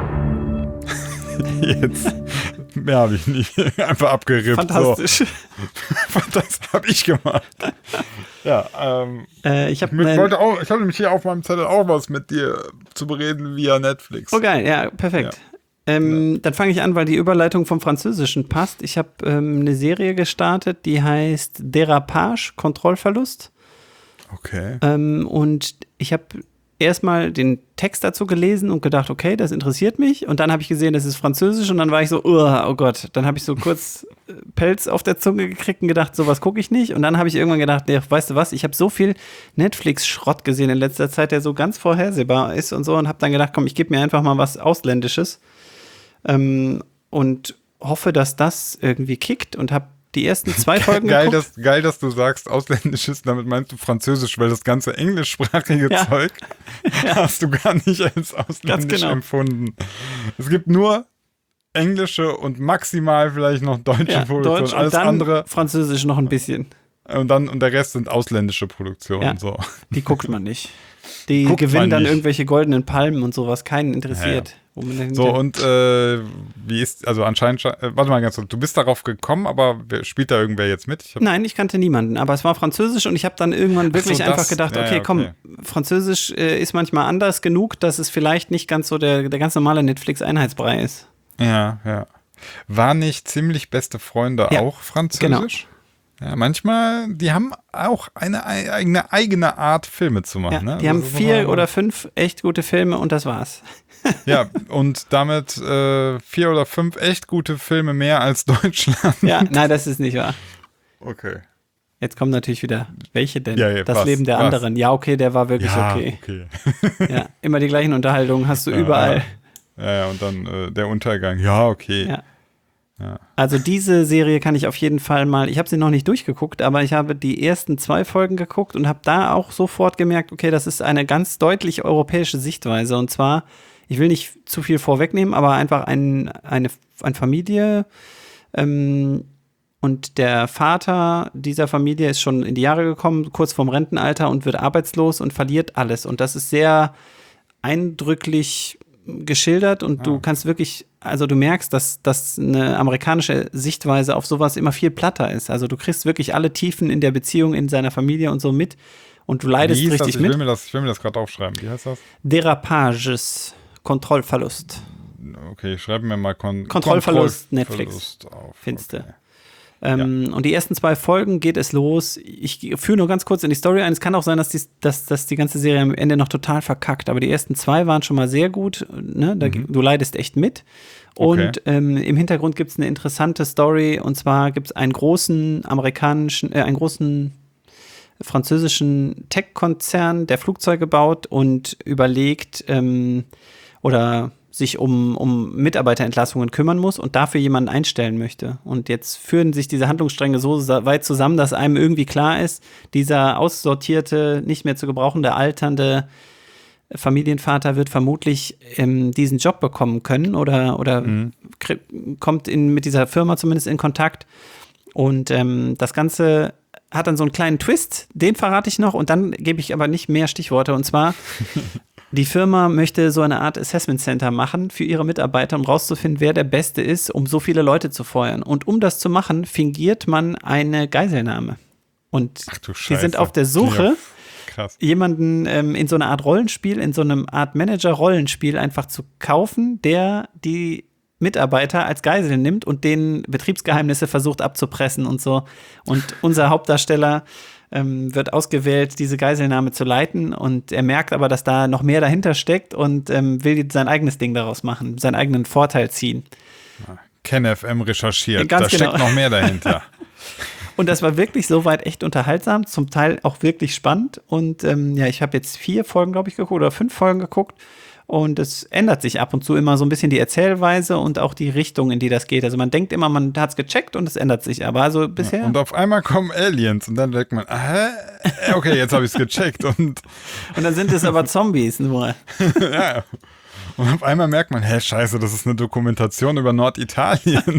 Jetzt. Mehr habe ich nicht. Einfach abgerippt. Fantastisch. So. Das habe ich gemacht. Ja, Ich habe ich habe nämlich hier auf meinem Zettel auch was mit dir zu bereden via Netflix. Oh geil, ja, perfekt. Dann fange ich an, weil die Überleitung vom Französischen passt. Ich habe eine Serie gestartet, die heißt Dérapage, Kontrollverlust. Okay. Und ich habe erstmal den Text dazu gelesen und gedacht, okay, das interessiert mich. Und dann habe ich gesehen, das ist Französisch und dann war ich so, oh Gott. Dann habe ich so kurz Pelz auf der Zunge gekriegt und gedacht, sowas gucke ich nicht. Und dann habe ich irgendwann gedacht, nee, weißt du was, ich habe so viel Netflix-Schrott gesehen in letzter Zeit, der so ganz vorhersehbar ist und so. Und habe dann gedacht, komm, ich gebe mir einfach mal was Ausländisches. Und hoffe, dass das irgendwie kickt und habe die ersten 2 Folgen geguckt. Geil, dass du sagst Ausländisches, damit meinst du Französisch, weil das ganze englischsprachige Zeug hast du gar nicht als ausländisch empfunden. Es gibt nur englische und maximal vielleicht noch deutsche Produktionen. Deutsch und alles dann andere Französisch noch ein bisschen. und der Rest sind ausländische Produktionen. Ja, so. die guckt man nicht. Die gewinnen dann irgendwelche goldenen Palmen und sowas, keinen interessiert. Wo man So, und wie ist, also anscheinend, warte mal ganz kurz, du bist darauf gekommen, aber spielt da irgendwer jetzt mit? Nein, ich kannte niemanden, aber es war Französisch und ich habe dann irgendwann wirklich einfach gedacht, okay, komm, Französisch ist manchmal anders genug, dass es vielleicht nicht ganz so der ganz normale Netflix-Einheitsbrei ist. Ja. War nicht Ziemlich beste Freunde auch Französisch? Genau. Ja, manchmal, die haben auch eine eigene Art, Filme zu machen. Ja, ne? die haben 4 oder 5 echt gute Filme und das war's. Ja, und damit 4 oder 5 echt gute Filme mehr als Deutschland. Ja, nein, das ist nicht wahr. Okay. Jetzt kommen natürlich wieder, welche denn? Ja, das Leben der anderen. Ja, okay, der war wirklich okay. Ja, immer die gleichen Unterhaltungen hast du überall. Ja, und dann der Untergang. Ja, okay. Ja. Also diese Serie kann ich auf jeden Fall mal, ich habe sie noch nicht durchgeguckt, aber ich habe die ersten 2 Folgen geguckt und habe da auch sofort gemerkt, okay, das ist eine ganz deutlich europäische Sichtweise. Und zwar, ich will nicht zu viel vorwegnehmen, aber einfach eine Familie und der Vater dieser Familie ist schon in die Jahre gekommen, kurz vorm Rentenalter und wird arbeitslos und verliert alles. Und das ist sehr eindrücklich geschildert und du kannst wirklich, also du merkst, dass eine amerikanische Sichtweise auf sowas immer viel platter ist. Also du kriegst wirklich alle Tiefen in der Beziehung, in seiner Familie und so mit und du leidest richtig mit. Ich will mir das gerade aufschreiben. Wie heißt das? Dérapages, Kontrollverlust. Okay, ich schreibe mir mal Kontrollverlust Netflix. Auf. Findste. Okay. Und die ersten 2 Folgen geht es los. Ich führe nur ganz kurz in die Story ein. Es kann auch sein, dass die ganze Serie am Ende noch total verkackt. Aber die ersten 2 waren schon mal sehr gut. Ne? Du leidest echt mit. Und im Hintergrund gibt es eine interessante Story. Und zwar gibt es einen großen französischen Tech-Konzern, der Flugzeuge baut und überlegt oder sich um Mitarbeiterentlassungen kümmern muss und dafür jemanden einstellen möchte. Und jetzt führen sich diese Handlungsstränge so weit zusammen, dass einem irgendwie klar ist, dieser aussortierte, nicht mehr zu gebrauchende, alternde Familienvater wird vermutlich diesen Job bekommen können oder kommt mit dieser Firma zumindest in Kontakt. Und das Ganze hat dann so einen kleinen Twist, den verrate ich noch und dann gebe ich aber nicht mehr Stichworte. Und zwar, die Firma möchte so eine Art Assessment Center machen für ihre Mitarbeiter, um rauszufinden, wer der Beste ist, um so viele Leute zu feuern. Und um das zu machen, fingiert man eine Geiselnahme. Und sie sind auf der Suche, jemanden in so einer Art Rollenspiel, in so einem Art Manager-Rollenspiel einfach zu kaufen, der die Mitarbeiter als Geisel nimmt und denen Betriebsgeheimnisse versucht abzupressen und so. Und unser Hauptdarsteller wird ausgewählt, diese Geiselnahme zu leiten und er merkt aber, dass da noch mehr dahinter steckt und will sein eigenes Ding daraus machen, seinen eigenen Vorteil ziehen. KenFM recherchiert, Ganz da genau. steckt noch mehr dahinter. Und das war wirklich soweit echt unterhaltsam, zum Teil auch wirklich spannend und ich habe jetzt 4 Folgen, glaube ich, geguckt oder 5 Folgen geguckt. Und es ändert sich ab und zu immer so ein bisschen die Erzählweise und auch die Richtung, in die das geht. Also man denkt immer, man hat es gecheckt und es ändert sich. Aber also bisher. Und auf einmal kommen Aliens und dann denkt man, okay, jetzt habe ich es gecheckt. Und dann sind es aber Zombies nur. ja. Und auf einmal merkt man, scheiße, das ist eine Dokumentation über Norditalien.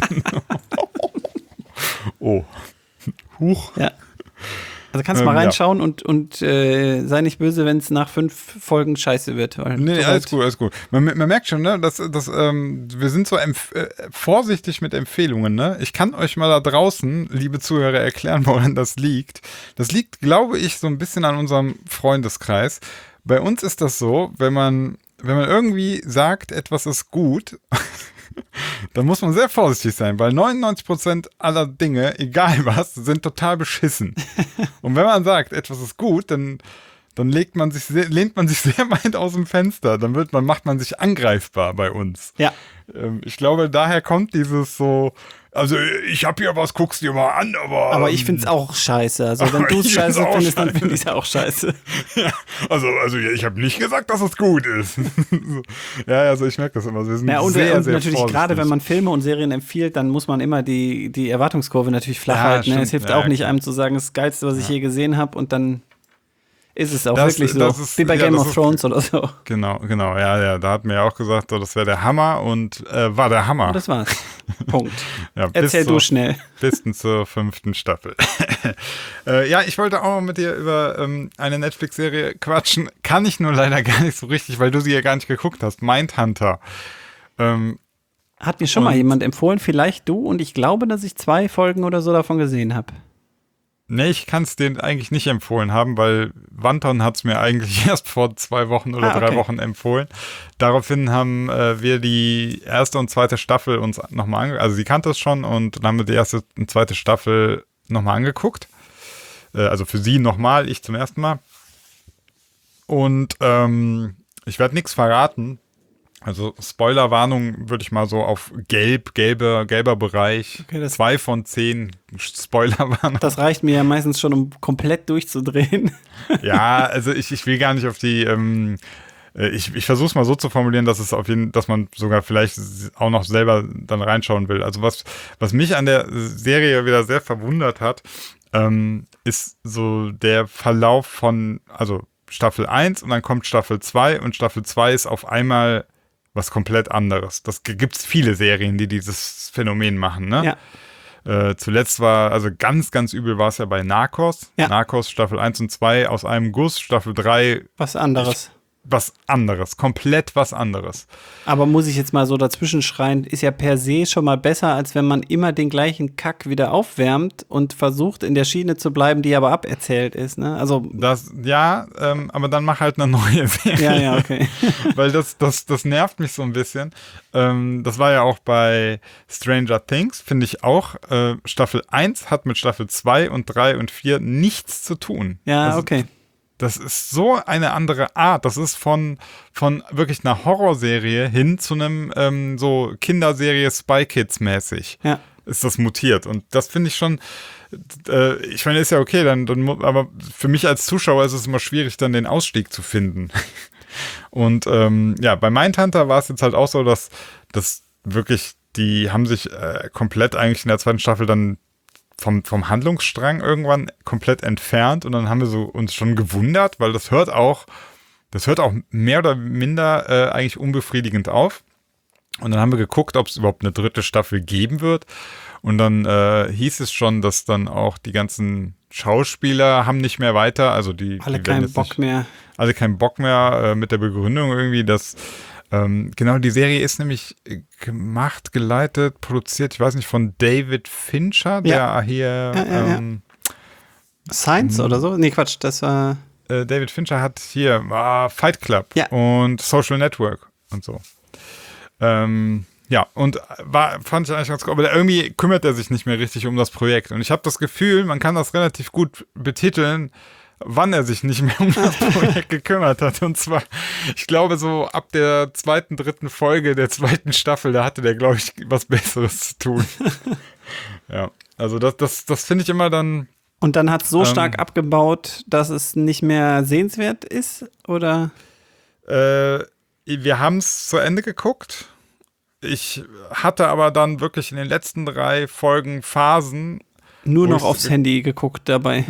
Oh. Huch. Ja. Also kannst du mal reinschauen und sei nicht böse, wenn es nach 5 Folgen scheiße wird. Nee, alles gut. Man merkt schon, ne, dass wir sind so vorsichtig mit Empfehlungen. Ne? Ich kann euch mal da draußen, liebe Zuhörer, erklären, woran das liegt. Das liegt, glaube ich, so ein bisschen an unserem Freundeskreis. Bei uns ist das so, wenn man irgendwie sagt, etwas ist gut, dann muss man sehr vorsichtig sein, weil 99% aller Dinge, egal was, sind total beschissen. Und wenn man sagt, etwas ist gut, dann lehnt man sich sehr weit aus dem Fenster. Dann macht man sich angreifbar bei uns. Ja. Ich glaube, daher kommt dieses so, also ich habe hier was, guck's dir mal an, aber ich find's auch scheiße. Also wenn du es scheiße findest, dann finde ich es auch scheiße. Ja, also ich habe nicht gesagt, dass es gut ist. Ja, also ich merke das immer. Wir sind und sehr natürlich vorsichtig. gerade, wenn man Filme und Serien empfiehlt, dann muss man immer die Erwartungskurve natürlich flach halten. stimmt. Es hilft auch nicht, einem zu sagen, das Geilste, was ich je gesehen habe und dann ist es auch wirklich so. Wie bei Game of Thrones oder so. Genau. Ja, da hat mir ja auch gesagt, so, das wäre der Hammer und war der Hammer. Und das war's. Punkt. Ja, Erzähl du schnell. Bis zur 5. Staffel. Ja, ich wollte auch mal mit dir über eine Netflix-Serie quatschen. Kann ich nur leider gar nicht so richtig, weil du sie ja gar nicht geguckt hast. Mindhunter. Hat mir schon mal jemand empfohlen, vielleicht du, und ich glaube, dass ich 2 Folgen oder so davon gesehen habe. Nee, ich kann es denen eigentlich nicht empfohlen haben, weil Wanton hat es mir eigentlich erst vor 2 Wochen oder 3 Wochen empfohlen. Daraufhin haben wir die 1. und 2. Staffel uns nochmal angeguckt. Also sie kannte es schon und dann haben wir die 1. und 2. Staffel nochmal angeguckt. Also für sie nochmal, ich zum ersten Mal. Und ich werde nichts verraten. Also Spoilerwarnung würde ich mal so auf gelber Bereich. Okay, 2 von 10 Spoilerwarnung. Das reicht mir ja meistens schon, um komplett durchzudrehen. Ja, also ich will gar nicht auf die, ich versuche es mal so zu formulieren, dass man sogar vielleicht auch noch selber dann reinschauen will. Also was mich an der Serie wieder sehr verwundert hat, ist so der Verlauf von, also Staffel 1 und dann kommt Staffel 2 und Staffel 2 ist auf einmal was komplett anderes. Das gibt's viele Serien, die dieses Phänomen machen, ne? Ja. Zuletzt also ganz, ganz übel war es ja bei Narcos. Ja. Narcos Staffel 1 und 2 aus einem Guss, Staffel 3. Was anderes. Komplett was anderes. Aber muss ich jetzt mal so dazwischen schreien, ist ja per se schon mal besser, als wenn man immer den gleichen Kack wieder aufwärmt und versucht, in der Schiene zu bleiben, die aber aberzählt ist, ne? Also aber dann mach halt eine neue Serie. Ja, okay. Weil das nervt mich so ein bisschen. Das war ja auch bei Stranger Things, finde ich auch. Staffel 1 hat mit Staffel 2 und 3 und 4 nichts zu tun. Ja, also, okay. Das ist so eine andere Art. Das ist von wirklich einer Horrorserie hin zu einem so Kinderserie Spy Kids mäßig. Ja. Ist das mutiert. Und das finde ich schon, ich meine, ist ja okay, aber für mich als Zuschauer ist es immer schwierig, dann den Ausstieg zu finden. Und bei Mindhunter war es jetzt halt auch so, dass wirklich, die haben sich komplett eigentlich in der 2. Staffel dann vom Handlungsstrang irgendwann komplett entfernt und dann haben wir uns schon gewundert, weil das hört auch mehr oder minder eigentlich unbefriedigend auf. Und dann haben wir geguckt, ob es überhaupt eine 3. Staffel geben wird. Und dann hieß es schon, dass dann auch die ganzen Schauspieler haben nicht mehr weiter. Also die Alle die keinen Bock mehr. Alle keinen Bock mehr mit der Begründung irgendwie, dass genau, die Serie ist nämlich gemacht, geleitet, produziert, ich weiß nicht, von David Fincher, der hier Science oder so? Nee, Quatsch, das war... David Fincher hat hier Fight Club und Social Network und so. Ja, und fand ich eigentlich ganz cool, aber irgendwie kümmert er sich nicht mehr richtig um das Projekt. Und ich habe das Gefühl, man kann das relativ gut betiteln, wann er sich nicht mehr um das Projekt gekümmert hat. Und zwar, ich glaube, so ab der 2., 3. Folge der 2. Staffel, da hatte der, glaube ich, was Besseres zu tun. Ja, also das finde ich immer dann... Und dann hat es so stark abgebaut, dass es nicht mehr sehenswert ist, oder? Wir haben es zu Ende geguckt. Ich hatte aber dann wirklich in den letzten 3 Folgen Phasen. Nur noch aufs Handy geguckt dabei.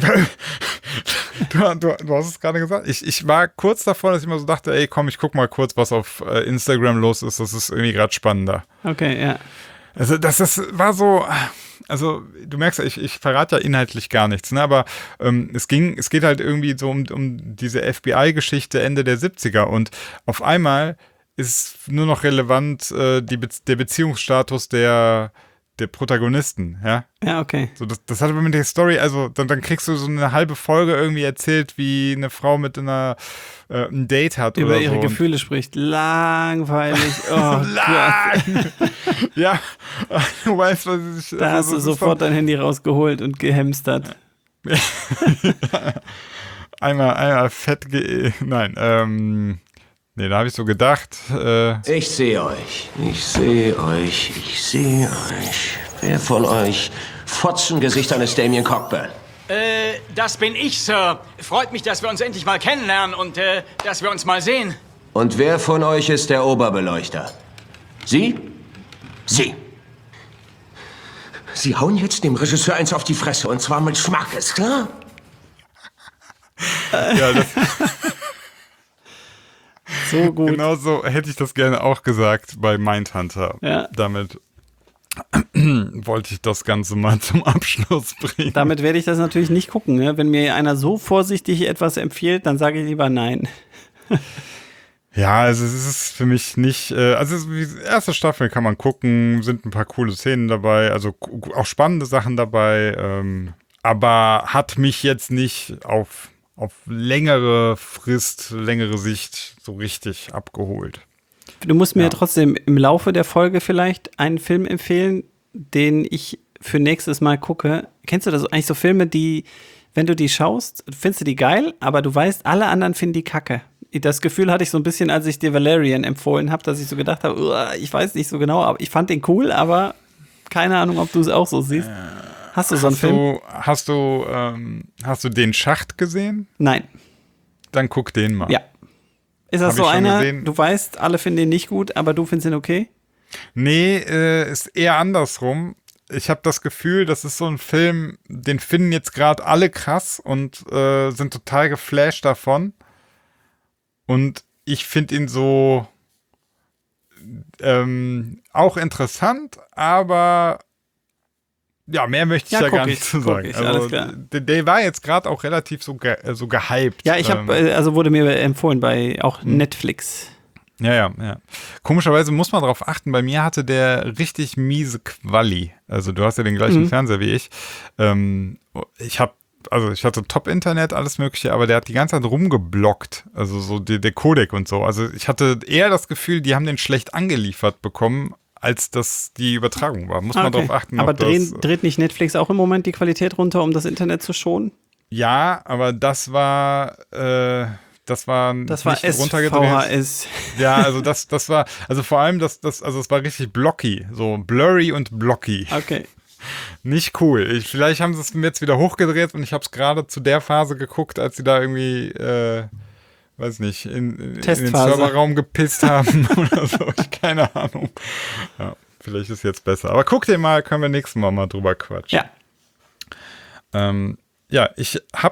Du hast es gerade gesagt. Ich war kurz davor, dass ich immer so dachte, ey, komm, ich guck mal kurz, was auf Instagram los ist. Das ist irgendwie gerade spannender. Okay, ja. Also war so, also du merkst, ich verrate ja inhaltlich gar nichts, ne? Aber es geht halt irgendwie so um diese FBI-Geschichte Ende der 70er und auf einmal ist nur noch relevant der Beziehungsstatus der Protagonisten, ja? Ja, okay. So, das hat aber mit der Story, also dann kriegst du so eine halbe Folge irgendwie erzählt, wie eine Frau mit ein Date hat über oder ihre so. Gefühle spricht. Langweilig. Oh Gott. Ja, du weißt, was ich... Da hast du sofort dein Handy rausgeholt und gehamstert. einmal fett Nein, nee, da habe ich so gedacht. Ich sehe euch. Ich sehe euch. Ich sehe euch. Wer von euch Fotzengesichtern ist Damien Cockburn? Das bin ich, Sir. Freut mich, dass wir uns endlich mal kennenlernen und dass wir uns mal sehen. Und wer von euch ist der Oberbeleuchter? Sie? Sie. Sie hauen jetzt dem Regisseur eins auf die Fresse und zwar mit Schmackes, klar? Ja, so gut. Genau so hätte ich das gerne auch gesagt bei Mindhunter. Ja. Damit wollte ich das Ganze mal zum Abschluss bringen. Damit werde ich das natürlich nicht gucken. Ne? Wenn mir einer so vorsichtig etwas empfiehlt, dann sage ich lieber nein. Ja, also es ist für mich nicht, also die erste Staffel kann man gucken, sind ein paar coole Szenen dabei, also auch spannende Sachen dabei, aber hat mich jetzt nicht auf längere Frist, längere Sicht so richtig abgeholt. Du musst mir trotzdem im Laufe der Folge vielleicht einen Film empfehlen, den ich für nächstes Mal gucke. Kennst du das eigentlich so Filme, die, wenn du die schaust, findest du die geil, aber du weißt, alle anderen finden die kacke. Das Gefühl hatte ich so ein bisschen, als ich dir Valerian empfohlen habe, dass ich so gedacht habe, ich weiß nicht so genau, aber ich fand den cool, aber keine Ahnung, ob du es auch so siehst. Hast du so einen Film? Hast du den Schacht gesehen? Nein. Dann guck den mal. Ja. Ist das Hab so ich schon einer, gesehen. du weißt, alle finden ihn nicht gut, aber du findest ihn okay? Nee, ist eher andersrum. Ich habe das Gefühl, das ist so ein Film, den finden jetzt gerade alle krass und sind total geflasht davon. Und ich finde ihn so auch interessant, aber ja, mehr möchte ich ja gar nicht zu sagen. Alles klar. Der war jetzt gerade auch relativ so gehypt. Ja, ich habe, also wurde mir empfohlen bei auch Netflix. Ja. Komischerweise muss man darauf achten, bei mir hatte der richtig miese Quali. Also du hast ja den gleichen Fernseher wie ich. Ich hatte Top-Internet, alles mögliche, aber der hat die ganze Zeit rumgeblockt. Also so der Codec und so. Also ich hatte eher das Gefühl, die haben den schlecht angeliefert bekommen, als das die Übertragung war. Muss man darauf achten. Aber dreht nicht Netflix auch im Moment die Qualität runter, um das Internet zu schonen? Ja, aber das war nicht runtergedreht. SVHS. Ja, also das war, also vor allem es war richtig blocky, so blurry und blocky. Okay. Nicht cool. Vielleicht haben sie es jetzt wieder hochgedreht und ich habe es gerade zu der Phase geguckt, als sie da irgendwie, weiß nicht, in den Serverraum gepisst haben oder so. Keine Ahnung. Ja, vielleicht ist jetzt besser. Aber guck dir mal, können wir nächstes Mal drüber quatschen. Ja. Ja, ich habe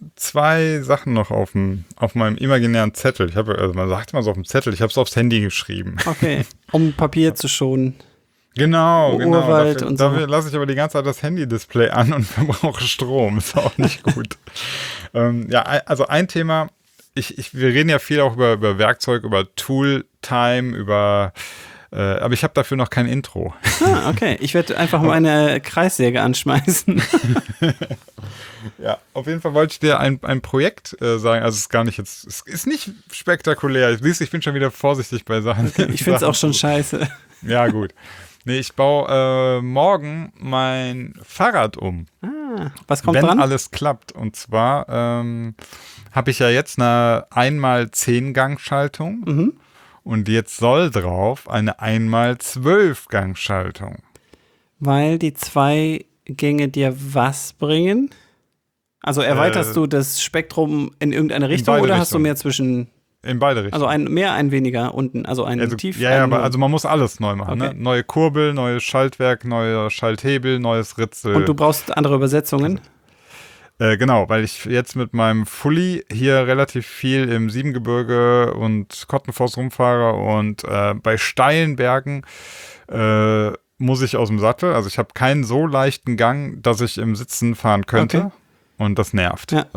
2 Sachen noch auf meinem imaginären Zettel. Also man sagt immer so auf dem Zettel, ich habe es aufs Handy geschrieben. Okay, um Papier zu schonen. Genau. Urwald und so. Dafür lasse ich aber die ganze Zeit das Handy-Display an und verbrauche Strom. Ist auch nicht gut. Also ein Thema, wir reden ja viel auch über Werkzeug, über Tool-Time, aber ich habe dafür noch kein Intro. Okay. Ich werde einfach meine Kreissäge anschmeißen. Ja, auf jeden Fall wollte ich dir ein Projekt sagen. Also es ist gar nicht jetzt, es ist nicht spektakulär. Siehst du, ich bin schon wieder vorsichtig bei Sachen. Ich finde es auch schon scheiße. Ja, gut. Nee, ich baue morgen mein Fahrrad um. Was kommt wenn dran? alles klappt. Und zwar habe ich ja jetzt eine 1x10-Gang-Schaltung und jetzt soll drauf eine 1x12-Gang-Schaltung. Weil die 2 Gänge dir was bringen? Also erweiterst du das Spektrum in irgendeine Richtung oder hast du mehr zwischen... In beide Richtungen. Also ein weniger unten, also ein tief. Ja, aber also man muss alles neu machen. Okay. Ne? Neue Kurbel, neues Schaltwerk, neuer Schalthebel, neues Ritzel. Und du brauchst andere Übersetzungen? Genau, weil ich jetzt mit meinem Fully hier relativ viel im Siebengebirge und Kottenforst rumfahre und bei steilen Bergen muss ich aus dem Sattel. Also ich habe keinen so leichten Gang, dass ich im Sitzen fahren könnte. Okay. Und das nervt. Ja.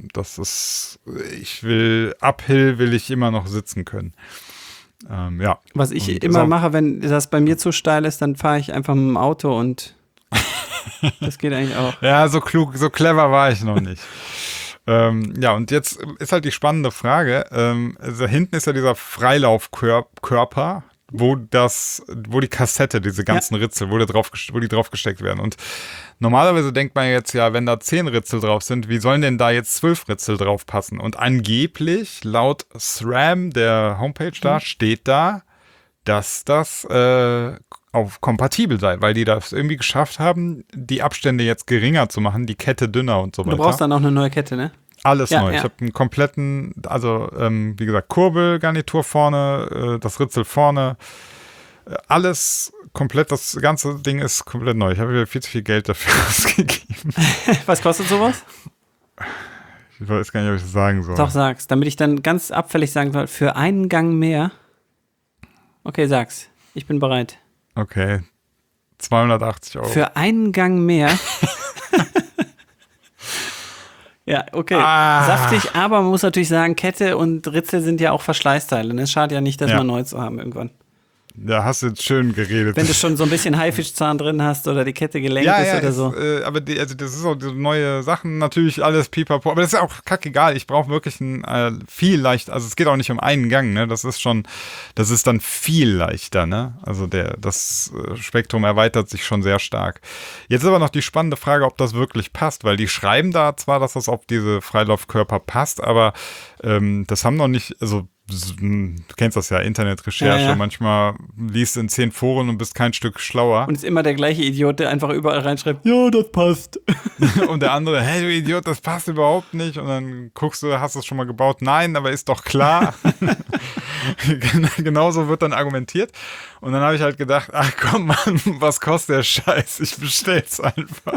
Uphill will ich immer noch sitzen können. Ja. Was ich immer mache, wenn das bei mir zu steil ist, dann fahre ich einfach mit dem Auto und das geht eigentlich auch. Ja, so klug, so clever war ich noch nicht. Ja, und jetzt ist halt die spannende Frage. Also hinten ist ja dieser Freilaufkörper, wo die Kassette, diese ganzen Ritzel, wo die drauf gesteckt werden. Und normalerweise denkt man jetzt ja, wenn da 10 Ritzel drauf sind, wie sollen denn da jetzt 12 Ritzel drauf passen? Und angeblich, laut SRAM, der Homepage da, steht da, dass das auch kompatibel sei, weil die das irgendwie geschafft haben, die Abstände jetzt geringer zu machen, die Kette dünner und so weiter. Du brauchst dann auch eine neue Kette, ne? Alles neu. Ich habe einen kompletten, wie gesagt, Kurbelgarnitur vorne, das Ritzel vorne, alles komplett, das ganze Ding ist komplett neu. Ich habe wieder viel zu viel Geld dafür ausgegeben. Was kostet sowas? Ich weiß gar nicht, ob ich das sagen soll. Doch, sag's, damit ich dann ganz abfällig sagen soll, für einen Gang mehr. Okay, sag's. Ich bin bereit. Okay. 280 €. Für einen Gang mehr. Ja, okay. Saftig, aber man muss natürlich sagen, Kette und Ritzel sind ja auch Verschleißteile. Es schadet ja nicht, das mal neu zu haben irgendwann. Da hast du jetzt schön geredet. Wenn du schon so ein bisschen Haifischzahn drin hast oder die Kette gelenkt ist oder so. Aber das ist auch so neue Sachen, natürlich alles pipapo. Aber das ist auch kackegal. Ich brauche wirklich viel leichter. Also es geht auch nicht um einen Gang, ne? Das ist dann viel leichter, ne? Also das Spektrum erweitert sich schon sehr stark. Jetzt ist aber noch die spannende Frage, ob das wirklich passt, weil die schreiben da zwar, dass das auf diese Freilaufkörper passt, aber das haben noch nicht, also du kennst das ja, Internetrecherche, ja. Manchmal liest du in 10 Foren und bist kein Stück schlauer. Und ist immer der gleiche Idiot, der einfach überall reinschreibt, ja, das passt. Und der andere, hey, du Idiot, das passt überhaupt nicht. Und dann guckst du, hast du es schon mal gebaut? Nein, aber ist doch klar. Genauso wird dann argumentiert. Und dann habe ich halt gedacht, ach komm, Mann, was kostet der Scheiß? Ich bestell's einfach.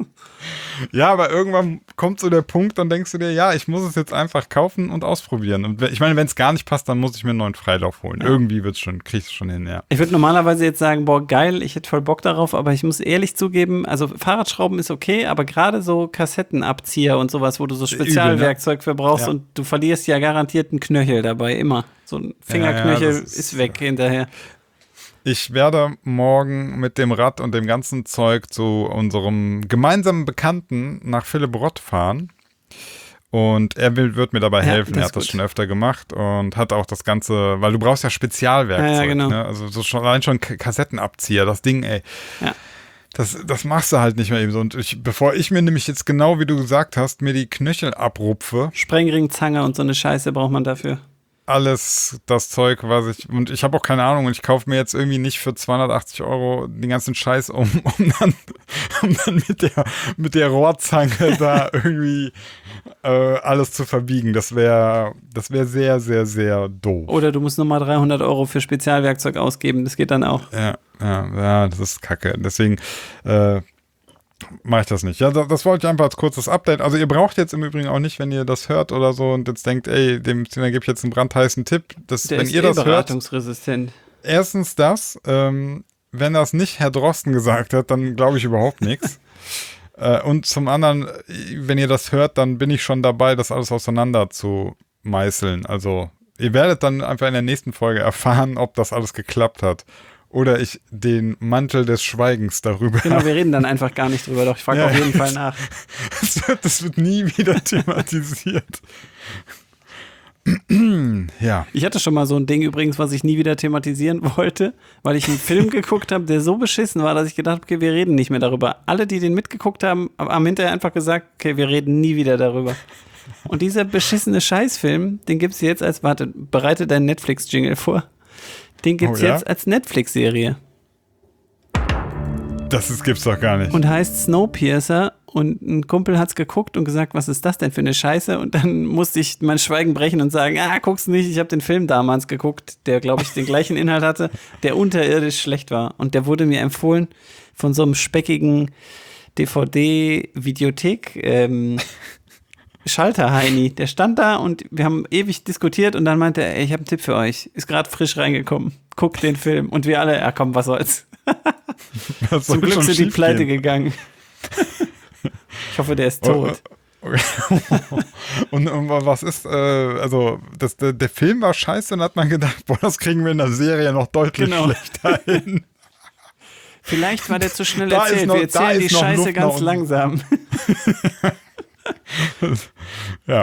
Ja, aber irgendwann kommt so der Punkt, dann denkst du dir, ja, ich muss es jetzt einfach kaufen und ausprobieren. Und ich meine, wenn es gar nicht passt, dann muss ich mir einen neuen Freilauf holen. Ja. Irgendwie kriegst du es schon hin, ja. Ich würde normalerweise jetzt sagen, boah, geil, ich hätte voll Bock darauf, aber ich muss ehrlich zugeben, also Fahrradschrauben ist okay, aber gerade so Kassettenabzieher und sowas, wo du so Spezialwerkzeug für brauchst und du verlierst ja garantiert einen Knöchel dabei, immer. So ein Fingerknöchel ist weg hinterher. Ich werde morgen mit dem Rad und dem ganzen Zeug zu unserem gemeinsamen Bekannten nach Philipp-Rott fahren. Und er wird mir dabei helfen. Er hat das schon öfter gemacht und hat auch das Ganze, weil du brauchst ja Spezialwerkzeug. Ja, genau. Ne? Also allein schon Kassettenabzieher, das Ding, ey. Ja. Das machst du halt nicht mehr eben so. Und bevor ich mir nämlich jetzt genau, wie du gesagt hast, mir die Knöchel abrupfe. Sprengringzange und so eine Scheiße braucht man dafür. Alles das Zeug, und ich habe auch keine Ahnung und ich kaufe mir jetzt irgendwie nicht für 280 € den ganzen Scheiß, um dann mit der Rohrzange da irgendwie alles zu verbiegen. Das wäre sehr, sehr, sehr doof. Oder du musst nochmal 300 € für Spezialwerkzeug ausgeben, das geht dann auch. Ja, das ist kacke. Deswegen Mache ich das nicht. Ja, das wollte ich einfach als kurzes Update. Also ihr braucht jetzt im Übrigen auch nicht, wenn ihr das hört oder so und jetzt denkt, ey, dem Tina gebe ich jetzt einen brandheißen Tipp. Der wenn ist ihr das hört, beratungsresistent. erstens das, wenn das nicht Herr Drosten gesagt hat, dann glaube ich überhaupt nichts. Und zum anderen, wenn ihr das hört, dann bin ich schon dabei, das alles auseinander zu meißeln. Also ihr werdet dann einfach in der nächsten Folge erfahren, ob das alles geklappt hat. Oder ich den Mantel des Schweigens darüber. Genau, wir reden dann einfach gar nicht drüber, doch ich frage auf jeden Fall nach. Das wird nie wieder thematisiert. Ja. Ich hatte schon mal so ein Ding übrigens, was ich nie wieder thematisieren wollte, weil ich einen Film geguckt habe, der so beschissen war, dass ich gedacht habe, okay, wir reden nicht mehr darüber. Alle, die den mitgeguckt haben, haben hinterher einfach gesagt, okay, wir reden nie wieder darüber. Und dieser beschissene Scheißfilm, den gibt's jetzt als, warte, bereite deinen Netflix-Jingle vor. Den gibt's jetzt als Netflix-Serie. Gibt's doch gar nicht. Und heißt Snowpiercer. Und ein Kumpel hat's geguckt und gesagt, was ist das denn für eine Scheiße? Und dann musste ich mein Schweigen brechen und sagen, guck's nicht, ich habe den Film damals geguckt, der, glaube ich, den gleichen Inhalt hatte, der unterirdisch schlecht war. Und der wurde mir empfohlen von so einem speckigen DVD-Videothek, Schalter-Heini, der stand da und wir haben ewig diskutiert und dann meinte er, ich habe einen Tipp für euch, ist gerade frisch reingekommen, guckt den Film und wir alle, komm, was soll's. Zum Glück sind die pleite gegangen. Ich hoffe, der ist tot. Und was ist, der Film war scheiße und hat man gedacht, boah, das kriegen wir in der Serie noch deutlich schlechter hin. Vielleicht war der zu schnell erzählt, wir erzählen die Scheiße ganz langsam. Ja.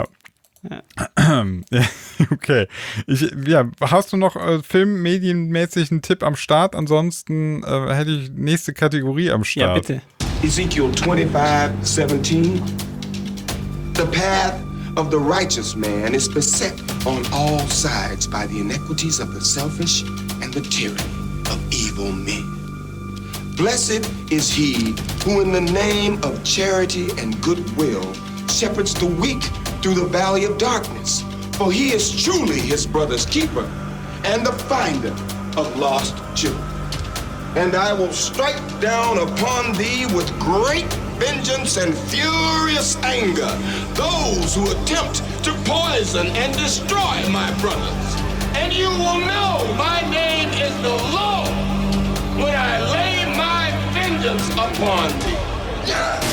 Okay. Hast du noch filmmedienmäßig einen Tipp am Start? Ansonsten hätte ich nächste Kategorie am Start. Ja, bitte. Ezekiel 25:17. The path of the righteous man is beset on all sides by the iniquities of the selfish and the tyranny of evil men. Blessed is he who in the name of charity and goodwill shepherds the weak through the valley of darkness, for he is truly his brother's keeper and the finder of lost children. And I will strike down upon thee with great vengeance and furious anger those who attempt to poison and destroy my brothers. And you will know my name is the Lord when I lay my vengeance upon thee.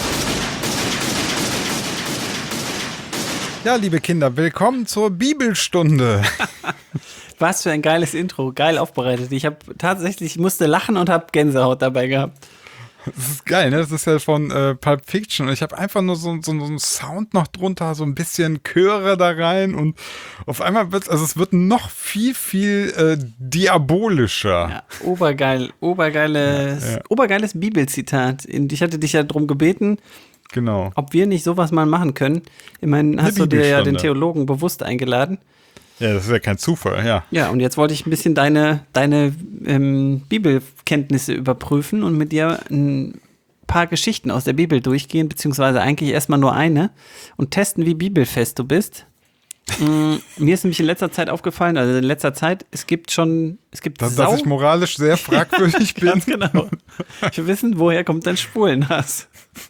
Ja, liebe Kinder, willkommen zur Bibelstunde. Was für ein geiles Intro, geil aufbereitet. Ich musste lachen und habe Gänsehaut dabei gehabt. Das ist geil, ne? Das ist ja von Pulp Fiction und ich habe einfach nur so einen Sound noch drunter, so ein bisschen Chöre da rein und auf einmal es wird noch viel diabolischer. Ja, obergeiles Bibelzitat. Ich hatte dich ja darum gebeten, genau, ob wir nicht sowas mal machen können. Immerhin hast du dir ja den Theologen bewusst eingeladen. Ja, das ist ja kein Zufall, ja. Ja, und jetzt wollte ich ein bisschen deine Bibelkenntnisse überprüfen und mit dir ein paar Geschichten aus der Bibel durchgehen, beziehungsweise eigentlich erstmal nur eine und testen, wie bibelfest du bist. Mir ist nämlich in letzter Zeit aufgefallen, es gibt dass ich moralisch sehr fragwürdig bin. Ganz genau. Ich will wissen, woher kommt dein Schwulenhass?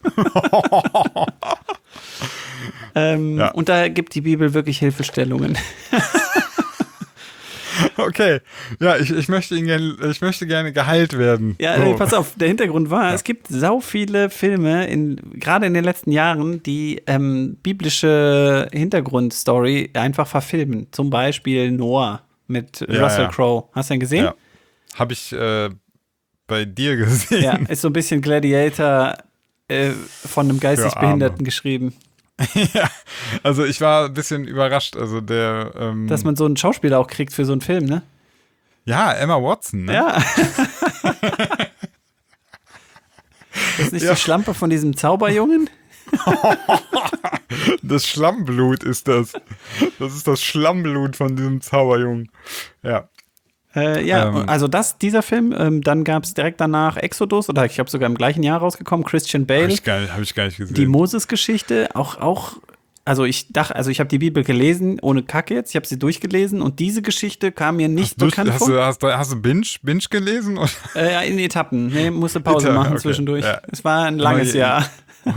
Ja. Und da gibt die Bibel wirklich Hilfestellungen. Okay, ja, ich möchte gerne geheilt werden. Ja, so. Pass auf, der Hintergrund war, es gibt sau viele Filme, gerade in den letzten Jahren, die biblische Hintergrundstory einfach verfilmen. Zum Beispiel Noah mit Russell Crowe. Hast du den gesehen? Ja, habe ich bei dir gesehen. Ja, ist so ein bisschen Gladiator von einem geistig Behinderten geschrieben. Ja, also ich war ein bisschen überrascht, also dass man so einen Schauspieler auch kriegt für so einen Film, ne? Ja, Emma Watson, ne? Ja. Das ist nicht die Schlampe von diesem Zauberjungen? Das Schlammblut ist das. Das ist das Schlammblut von diesem Zauberjungen. Ja. Also dieser Film, dann gab es direkt danach Exodus, oder ich glaube sogar im gleichen Jahr rausgekommen, Christian Bale. Hab ich gar nicht gesehen. Die Moses-Geschichte, auch ich habe die Bibel gelesen, ohne Kack jetzt, ich habe sie durchgelesen und diese Geschichte kam mir nicht bekannt vor. Hast du Binge gelesen? Oder? Ja, in Etappen. Nee, musste Pause machen zwischendurch. Ja. Es war ein langes Jahr.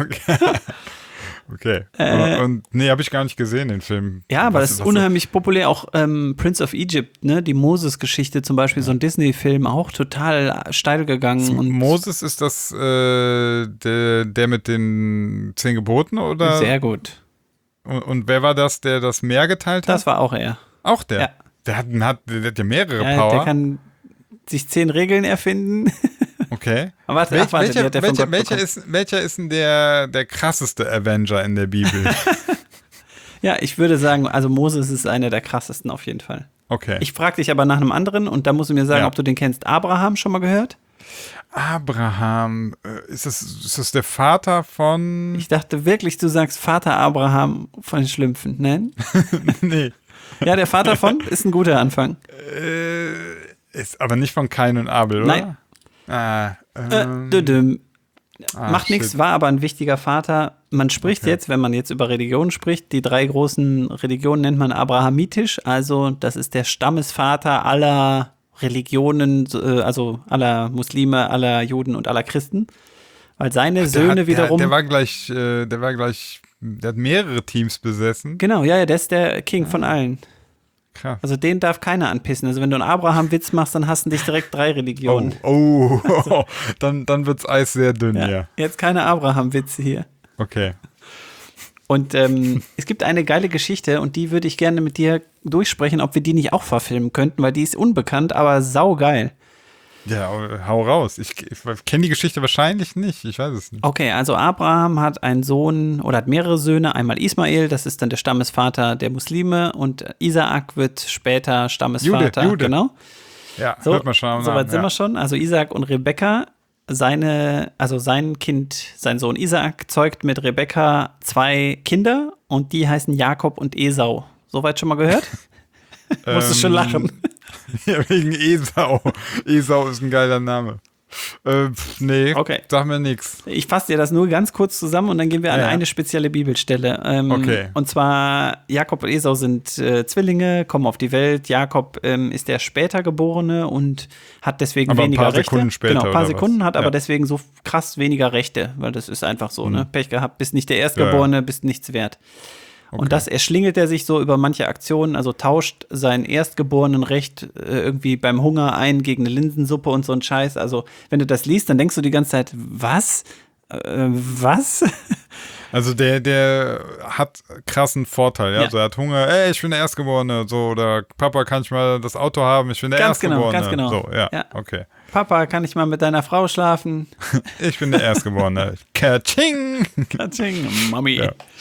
Okay. Und nee, habe ich gar nicht gesehen, den Film. Ja, aber das ist unheimlich populär. Auch Prince of Egypt, ne? Die Moses-Geschichte zum Beispiel, so ein Disney-Film, auch total steil gegangen. Und Moses, ist das der mit den 10 Geboten, oder? Sehr gut. Und wer war das, der das Meer geteilt hat? Das war auch er. Auch der? Ja. Der hat ja mehrere Power. Der kann sich 10 Regeln erfinden. Okay. Aber welcher ist denn der krasseste Avenger in der Bibel? Ja, ich würde sagen, also Moses ist einer der krassesten auf jeden Fall. Okay. Ich frage dich aber nach einem anderen und da musst du mir sagen, ob du den kennst. Abraham, schon mal gehört? Abraham, ist das der Vater von... Ich dachte wirklich, du sagst Vater Abraham von den Schlümpfen, nein? Nee. Ja, der Vater von ist ein guter Anfang. Ist aber nicht von Kain und Abel, oder? Nein. Macht shit. nichts, war aber ein wichtiger Vater. Man spricht jetzt, wenn man jetzt über Religionen spricht, die 3 großen Religionen nennt man abrahamitisch, also das ist der Stammesvater aller Religionen, also aller Muslime, aller Juden und aller Christen. Weil seine Söhne wiederum... Der hat mehrere Teams besessen. Genau, ja, der ist der King von allen. Krass. Also den darf keiner anpissen. Also wenn du einen Abraham-Witz machst, dann hassen dich direkt 3 Religionen. Dann wird's Eis sehr dünn, ja. Jetzt keine Abraham-Witze hier. Okay. Und es gibt eine geile Geschichte und die würde ich gerne mit dir durchsprechen, ob wir die nicht auch verfilmen könnten, weil die ist unbekannt, aber saugeil. Ja, hau raus. Ich kenne die Geschichte wahrscheinlich nicht. Ich weiß es nicht. Okay, also Abraham hat einen Sohn oder hat mehrere Söhne. Einmal Ismael, das ist dann der Stammesvater der Muslime und Isaak wird später Stammesvater. Jude. Genau. Ja, so, hört man schon. Soweit sind wir schon. Also Isaak und Rebekka, sein Sohn Isaak zeugt mit Rebekka 2 Kinder und die heißen Jakob und Esau. Soweit schon mal gehört? Musst du schon lachen. Ja, wegen Esau. Esau ist ein geiler Name. Nee, okay. Sag mir nichts. Ich fasse dir das nur ganz kurz zusammen und dann gehen wir an eine spezielle Bibelstelle. Okay. Und zwar, Jakob und Esau sind Zwillinge, kommen auf die Welt. Jakob ist der später Geborene und hat deswegen aber weniger ein paar Rechte. Sekunden später, genau, ein paar oder Sekunden, was? hat aber deswegen so krass weniger Rechte, weil das ist einfach so, ne? Pech gehabt, bist nicht der Erstgeborene, bist nichts wert. Okay. Und das erschlingelt er sich so über manche Aktionen, also tauscht sein erstgeborenen Recht irgendwie beim Hunger ein gegen eine Linsensuppe und so ein Scheiß. Also wenn du das liest, dann denkst du die ganze Zeit, was? Was? Also der hat krassen Vorteil, ja? Also er hat Hunger, ey, ich bin der Erstgeborene, so, oder Papa, kann ich mal das Auto haben, ich bin der Erstgeborene. Ganz genau. So, ja, okay. Papa, kann ich mal mit deiner Frau schlafen? Ich bin der Erstgeborene. Katsching! Katsching, Mami.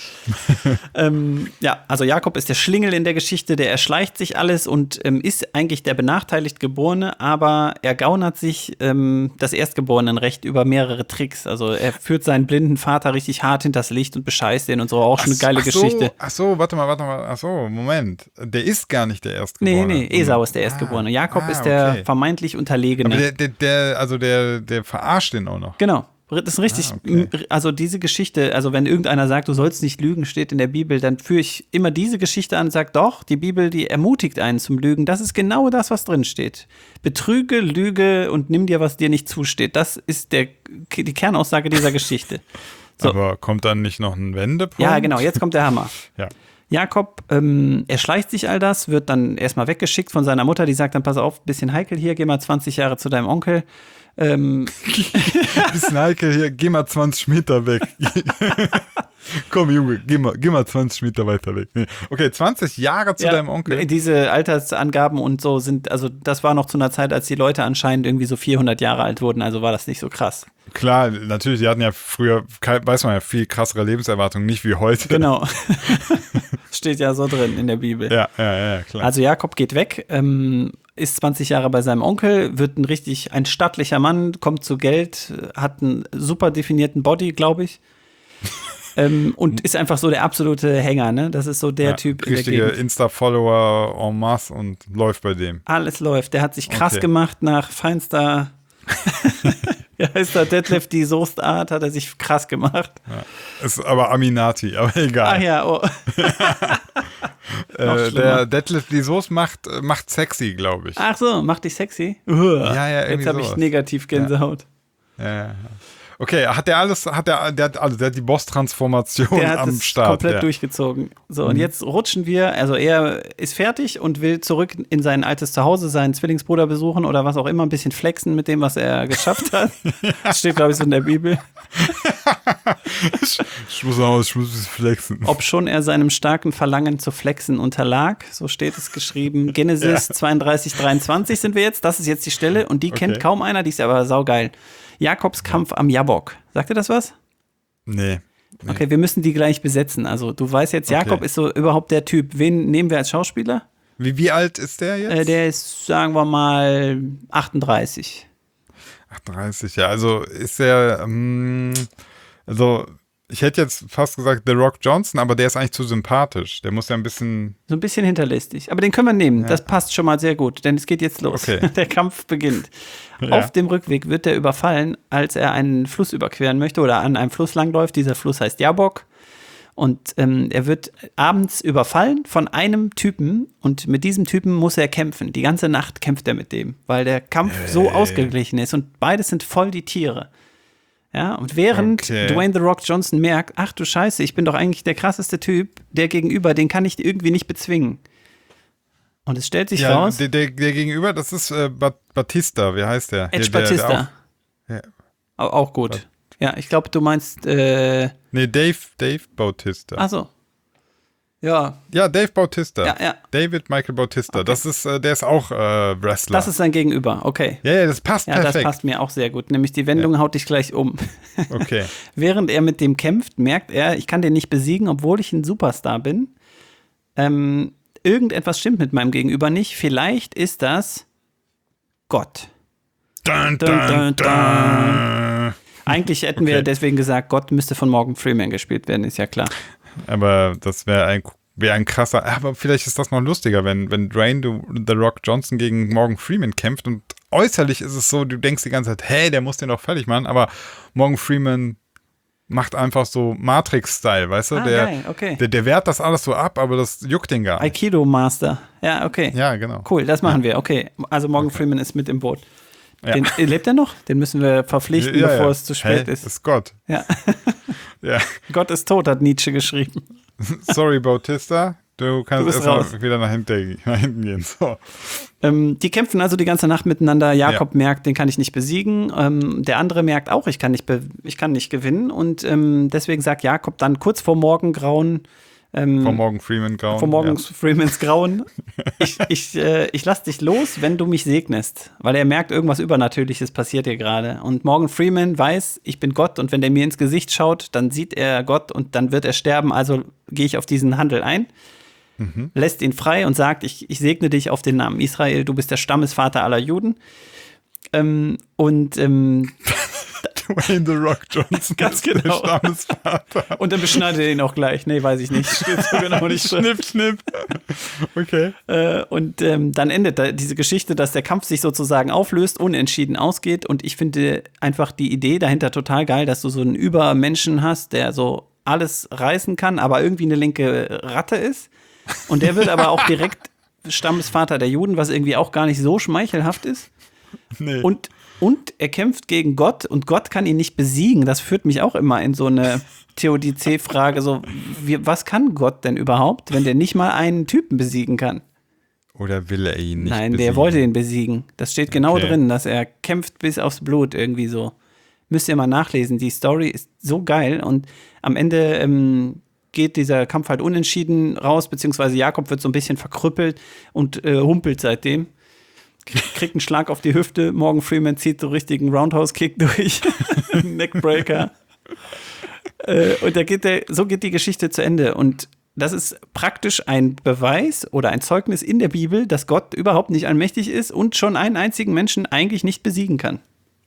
Ja. Also Jakob ist der Schlingel in der Geschichte, der erschleicht sich alles und ist eigentlich der benachteiligt Geborene, aber er gaunert sich das Erstgeborenenrecht über mehrere Tricks. Also er führt seinen blinden Vater richtig hart hinters Licht und bescheißt ihn und so. Auch schon eine geile Geschichte. Warte mal. Moment. Der ist gar nicht der Erstgeborene. Nee, Esau ist der Erstgeborene. Jakob ist der vermeintlich Unterlegene. Aber der verarscht den auch noch. Genau. Das ist richtig, also diese Geschichte, also wenn irgendeiner sagt, du sollst nicht lügen, steht in der Bibel, dann führe ich immer diese Geschichte an und sage, doch, die Bibel, die ermutigt einen zum Lügen. Das ist genau das, was drin steht. Betrüge, lüge und nimm dir, was dir nicht zusteht. Das ist die Kernaussage dieser Geschichte. So. Aber kommt dann nicht noch ein Wendepunkt? Ja, genau, jetzt kommt der Hammer. Ja. Jakob erschleicht sich all das, wird dann erstmal weggeschickt von seiner Mutter, die sagt dann, pass auf, bisschen heikel hier, geh mal 20 Jahre zu deinem Onkel. Bisschen heikel hier, geh mal 20 Meter weg. Komm, Junge, geh mal 20 Meter weiter weg. Nee. Okay, 20 Jahre zu deinem Onkel. Diese Altersangaben und so sind, also das war noch zu einer Zeit, als die Leute anscheinend irgendwie so 400 Jahre alt wurden, also war das nicht so krass. Klar, natürlich, die hatten ja früher, weiß man ja, viel krassere Lebenserwartung, nicht wie heute. Genau. Steht ja so drin in der Bibel. Ja, klar. Also Jakob geht weg, ist 20 Jahre bei seinem Onkel, wird ein stattlicher Mann, kommt zu Geld, hat einen super definierten Body, glaube ich. Und ist einfach so der absolute Hänger, ne? Das ist so der Typ in der Gegend. Richtige Insta-Follower en masse und läuft bei dem. Alles läuft. Der hat sich krass gemacht nach feinster Ja, ist da Detlef die Soestart, hat er sich krass gemacht. Ja. Ist aber Aminati, aber egal. Ach ja, oh. Der Detlef die Soest macht sexy, glaube ich. Ach so, macht dich sexy? Ja, irgendwie jetzt habe ich sowas. negativ Gänsehaut. Ja. Okay, der hat die Boss-Transformation Der hat am es Start. komplett durchgezogen. So, und jetzt rutschen wir, also er ist fertig und will zurück in sein altes Zuhause, seinen Zwillingsbruder besuchen oder was auch immer, ein bisschen flexen mit dem, was er geschafft hat. Das steht, glaube ich, so in der Bibel. Ich muss ein bisschen flexen. Ob schon er seinem starken Verlangen zu flexen unterlag, so steht es geschrieben. Genesis 32:23 sind wir jetzt, das ist jetzt die Stelle und die kennt kaum einer, die ist aber saugeil. Jakobs Kampf am Jabbok. Sagt dir das was? Nee. Okay, wir müssen die gleich besetzen. Also du weißt jetzt, Jakob ist so überhaupt der Typ. Wen nehmen wir als Schauspieler? Wie alt ist der jetzt? Der ist, sagen wir mal, 38. 38, ja. Also ist er, also ich hätte jetzt fast gesagt The Rock Johnson, aber der ist eigentlich zu sympathisch. Der muss ja ein bisschen... So ein bisschen hinterlistig. Aber den können wir nehmen. Ja. Das passt schon mal sehr gut, denn es geht jetzt los. Okay. Der Kampf beginnt. Ja. Auf dem Rückweg wird er überfallen, als er einen Fluss überqueren möchte oder an einem Fluss langläuft. Dieser Fluss heißt Jabbok. Und er wird abends überfallen von einem Typen und mit diesem Typen muss er kämpfen. Die ganze Nacht kämpft er mit dem, weil der Kampf so ausgeglichen ist und beides sind voll die Tiere. Ja, und während Dwayne The Rock Johnson merkt, ach du Scheiße, ich bin doch eigentlich der krasseste Typ, der Gegenüber, den kann ich irgendwie nicht bezwingen. Und es stellt sich raus. Der Gegenüber, das ist Batista, wie heißt der? Edge Batista. Auch gut. Ja, ich glaube, du meinst nee, Dave Bautista. Ach so. Ja. Ja, Dave Bautista. Ja. David Michael Bautista. Okay. Der ist auch Wrestler. Das ist sein Gegenüber, okay. Ja, das passt perfekt. Ja, das passt mir auch sehr gut. Nämlich die Wendung haut dich gleich um. Okay. Während er mit dem kämpft, merkt er, ich kann den nicht besiegen, obwohl ich ein Superstar bin. Irgendetwas stimmt mit meinem Gegenüber nicht. Vielleicht ist das Gott. Dun, dun, dun. Eigentlich hätten wir deswegen gesagt, Gott müsste von Morgan Freeman gespielt werden, ist ja klar. Aber das wäre ein krasser, aber vielleicht ist das noch lustiger, wenn Dwayne The Rock Johnson gegen Morgan Freeman kämpft und äußerlich ist es so, du denkst die ganze Zeit, hey, der muss den doch fertig machen, aber Morgan Freeman macht einfach so Matrix-Style, weißt du? Geil, okay. Der wehrt das alles so ab, aber das juckt den gar nicht. Aikido-Master, ja, okay. Ja, genau. Cool, das machen wir, okay. Also Morgan Freeman ist mit im Boot. Ja. Lebt er noch? Den müssen wir verpflichten, bevor es zu spät ist. Das ist Gott. Ja. Ja. Gott ist tot, hat Nietzsche geschrieben. Sorry, Bautista. Du kannst erstmal wieder nach hinten gehen. So. Die kämpfen also die ganze Nacht miteinander. Jakob merkt, den kann ich nicht besiegen. Der andere merkt auch, ich kann nicht gewinnen. Und deswegen sagt Jakob dann kurz vor Morgengrauen, vor Morgan Freeman Grauen. Vor Morgan Freemans Grauen. Ich lass dich los, wenn du mich segnest. Weil er merkt, irgendwas Übernatürliches passiert hier gerade. Und Morgan Freeman weiß, ich bin Gott. Und wenn der mir ins Gesicht schaut, dann sieht er Gott und dann wird er sterben. Also gehe ich auf diesen Handel ein. Lässt ihn frei und sagt, ich segne dich auf den Namen Israel. Du bist der Stammesvater aller Juden. Dwayne The Rock Johnson. Ganz genau. Der Stammesvater. Und dann beschneidet er ihn auch gleich. Nee, weiß ich nicht. Steht so genau nicht. Schnipp. Okay. Und dann endet diese Geschichte, dass der Kampf sich sozusagen auflöst, unentschieden ausgeht. Und ich finde einfach die Idee dahinter total geil, dass du so einen Übermenschen hast, der so alles reißen kann, aber irgendwie eine linke Ratte ist. Und der wird aber auch direkt Stammesvater der Juden, was irgendwie auch gar nicht so schmeichelhaft ist. Nee. Und er kämpft gegen Gott und Gott kann ihn nicht besiegen. Das führt mich auch immer in so eine Theodizee-Frage. So, was kann Gott denn überhaupt, wenn der nicht mal einen Typen besiegen kann? Oder will er ihn nicht Nein, besiegen? der wollte ihn besiegen. Das steht genau drin, dass er kämpft bis aufs Blut irgendwie so. Müsst ihr mal nachlesen. Die Story ist so geil und am Ende geht dieser Kampf halt unentschieden raus, beziehungsweise Jakob wird so ein bisschen verkrüppelt und humpelt seitdem. Kriegt einen Schlag auf die Hüfte, Morgan Freeman zieht so richtigen Roundhouse-Kick durch, Neckbreaker. Und so geht die Geschichte zu Ende. Und das ist praktisch ein Beweis oder ein Zeugnis in der Bibel, dass Gott überhaupt nicht allmächtig ist und schon einen einzigen Menschen eigentlich nicht besiegen kann.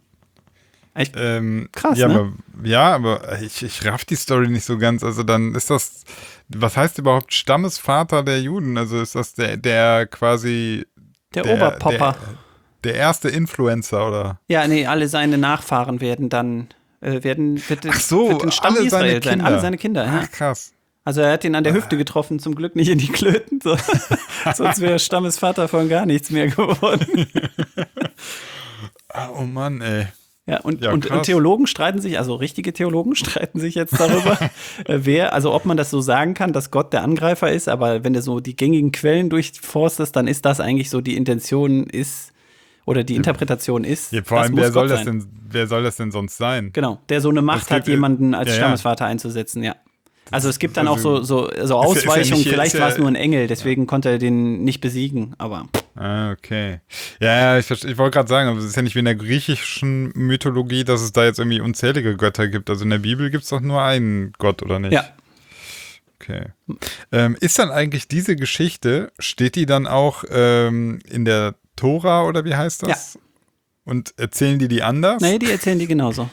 Krass, ja, ne? aber ich raff die Story nicht so ganz. Also dann ist das, was heißt überhaupt Stammesvater der Juden? Also ist das der quasi... Der Oberpopper. der erste Influencer, oder? Ja, nee, alle seine Nachfahren werden dann, wird den Stamm alle seine Israel sein. Kinder. Alle seine Kinder, ja. Ach, krass. Also er hat ihn an der Hüfte getroffen, zum Glück nicht in die Klöten. So. Sonst wäre Stammesvater von gar nichts mehr geworden. Oh Mann, ey. Ja, und krass. Theologen streiten sich, also richtige Theologen streiten sich jetzt darüber, ob man das so sagen kann, dass Gott der Angreifer ist, aber wenn du so die gängigen Quellen durchforstest, dann ist das eigentlich so die Intention ist, oder die Interpretation ist. Ja, vor allem, wer soll das denn sonst sein? Genau, der so eine Macht hat, jemanden als Stammesvater einzusetzen, ja. Also es gibt dann auch so Ausweichungen, vielleicht war es nur ein Engel, deswegen konnte er den nicht besiegen, aber. Ah, okay. Ja, ich wollte gerade sagen, aber es ist ja nicht wie in der griechischen Mythologie, dass es da jetzt irgendwie unzählige Götter gibt. Also in der Bibel gibt es doch nur einen Gott, oder nicht? Ja. Okay. Ist dann eigentlich diese Geschichte, steht die dann auch in der Tora oder wie heißt das? Ja. Und erzählen die anders? Nee, die erzählen die genauso.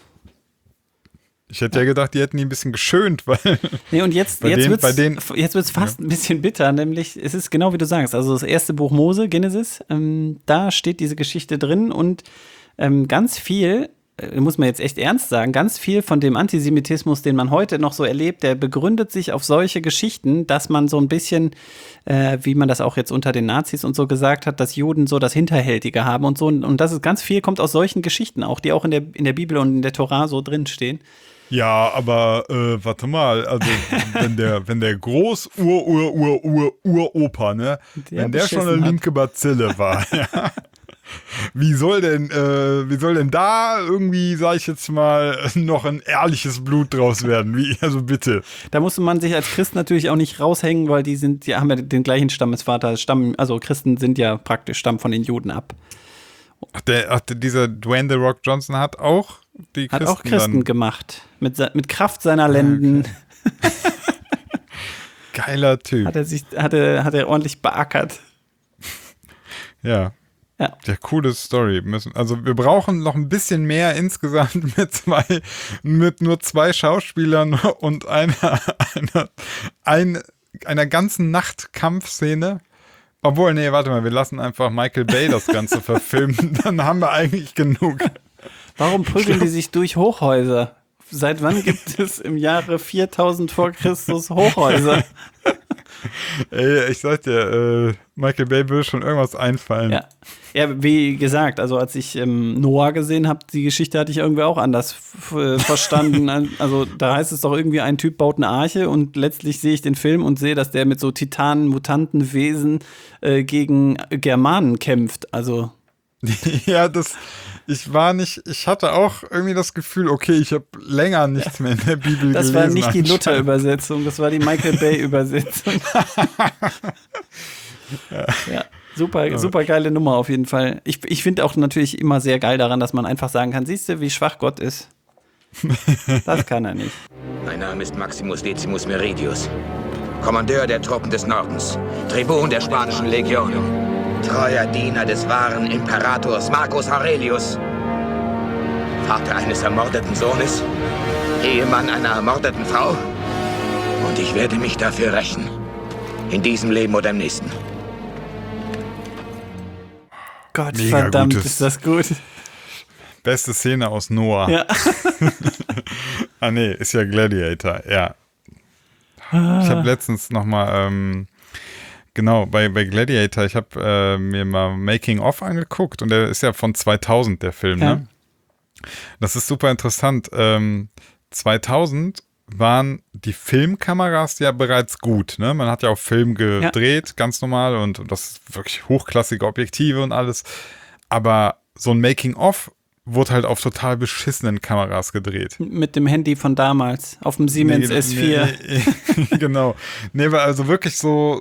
Ich hätte ja gedacht, die hätten die ein bisschen geschönt, weil. Nee, und jetzt wird's fast ein bisschen bitter, nämlich, es ist genau wie du sagst, also das erste Buch Mose, Genesis, da steht diese Geschichte drin und ganz viel, muss man jetzt echt ernst sagen, ganz viel von dem Antisemitismus, den man heute noch so erlebt, der begründet sich auf solche Geschichten, dass man so ein bisschen, wie man das auch jetzt unter den Nazis und so gesagt hat, dass Juden so das Hinterhältige haben und so. Und das ist ganz viel, kommt aus solchen Geschichten auch, die auch in der Bibel und in der Tora so drinstehen. Ja, aber warte mal, also wenn der Groß-Uropa, ne, wenn der schon eine linke Bazille war, ja, wie soll denn da irgendwie, sag ich jetzt mal, noch ein ehrliches Blut draus werden? Also bitte. Da musste man sich als Christ natürlich auch nicht raushängen, weil die haben ja den gleichen Stammesvater, also Christen sind ja praktisch, stammen von den Juden ab. Dieser Dwayne The Rock Johnson hat auch die Christen, hat auch Christen gemacht. Mit Kraft seiner Lenden. Okay. Geiler Typ. Hat er ordentlich beackert. Ja. Ja, coole Story. Also wir brauchen noch ein bisschen mehr insgesamt mit nur 2 Schauspielern und einer ganzen Nachtkampfszene. Obwohl, nee, warte mal, wir lassen einfach Michael Bay das Ganze verfilmen, dann haben wir eigentlich genug. Warum prügeln die sich durch Hochhäuser? Seit wann gibt es im Jahre 4000 vor Christus Hochhäuser? Ey, ich sag dir, Michael Bay würde schon irgendwas einfallen. Ja, wie gesagt, also als ich Noah gesehen habe, die Geschichte hatte ich irgendwie auch anders verstanden. Also da heißt es doch irgendwie, ein Typ baut eine Arche und letztlich sehe ich den Film und sehe, dass der mit so Titanen, mutanten Wesen gegen Germanen kämpft. Also ja, ich hatte auch irgendwie das Gefühl, okay, ich habe länger nichts mehr in der Bibel gelesen. Das war nicht die Luther-Übersetzung, das war die Michael Bay-Übersetzung. Ja, super geile Nummer auf jeden Fall. Ich finde auch natürlich immer sehr geil daran, dass man einfach sagen kann, siehst du, wie schwach Gott ist? Das kann er nicht. Mein Name ist Maximus Decimus Meridius, Kommandeur der Truppen des Nordens, Tribun der spanischen Legion, treuer Diener des wahren Imperators Marcus Aurelius, Vater eines ermordeten Sohnes, Ehemann einer ermordeten Frau, und ich werde mich dafür rächen. In diesem Leben oder im nächsten. Gott, mega verdammt, ist das gut. Beste Szene aus Noah. Ja. Ah nee, ist ja Gladiator, ja. Ich habe letztens noch mal, genau, bei Gladiator, ich habe mir mal Making of angeguckt und der ist ja von 2000, der Film, ne? Das ist super interessant. 2000 waren die Filmkameras ja bereits gut, ne? Man hat ja auch Film gedreht, ganz normal und das ist wirklich hochklassige Objektive und alles. Aber so ein Making-of wurde halt auf total beschissenen Kameras gedreht. Mit dem Handy von damals, auf dem Siemens S4. Nee, genau. Nee, war also wirklich so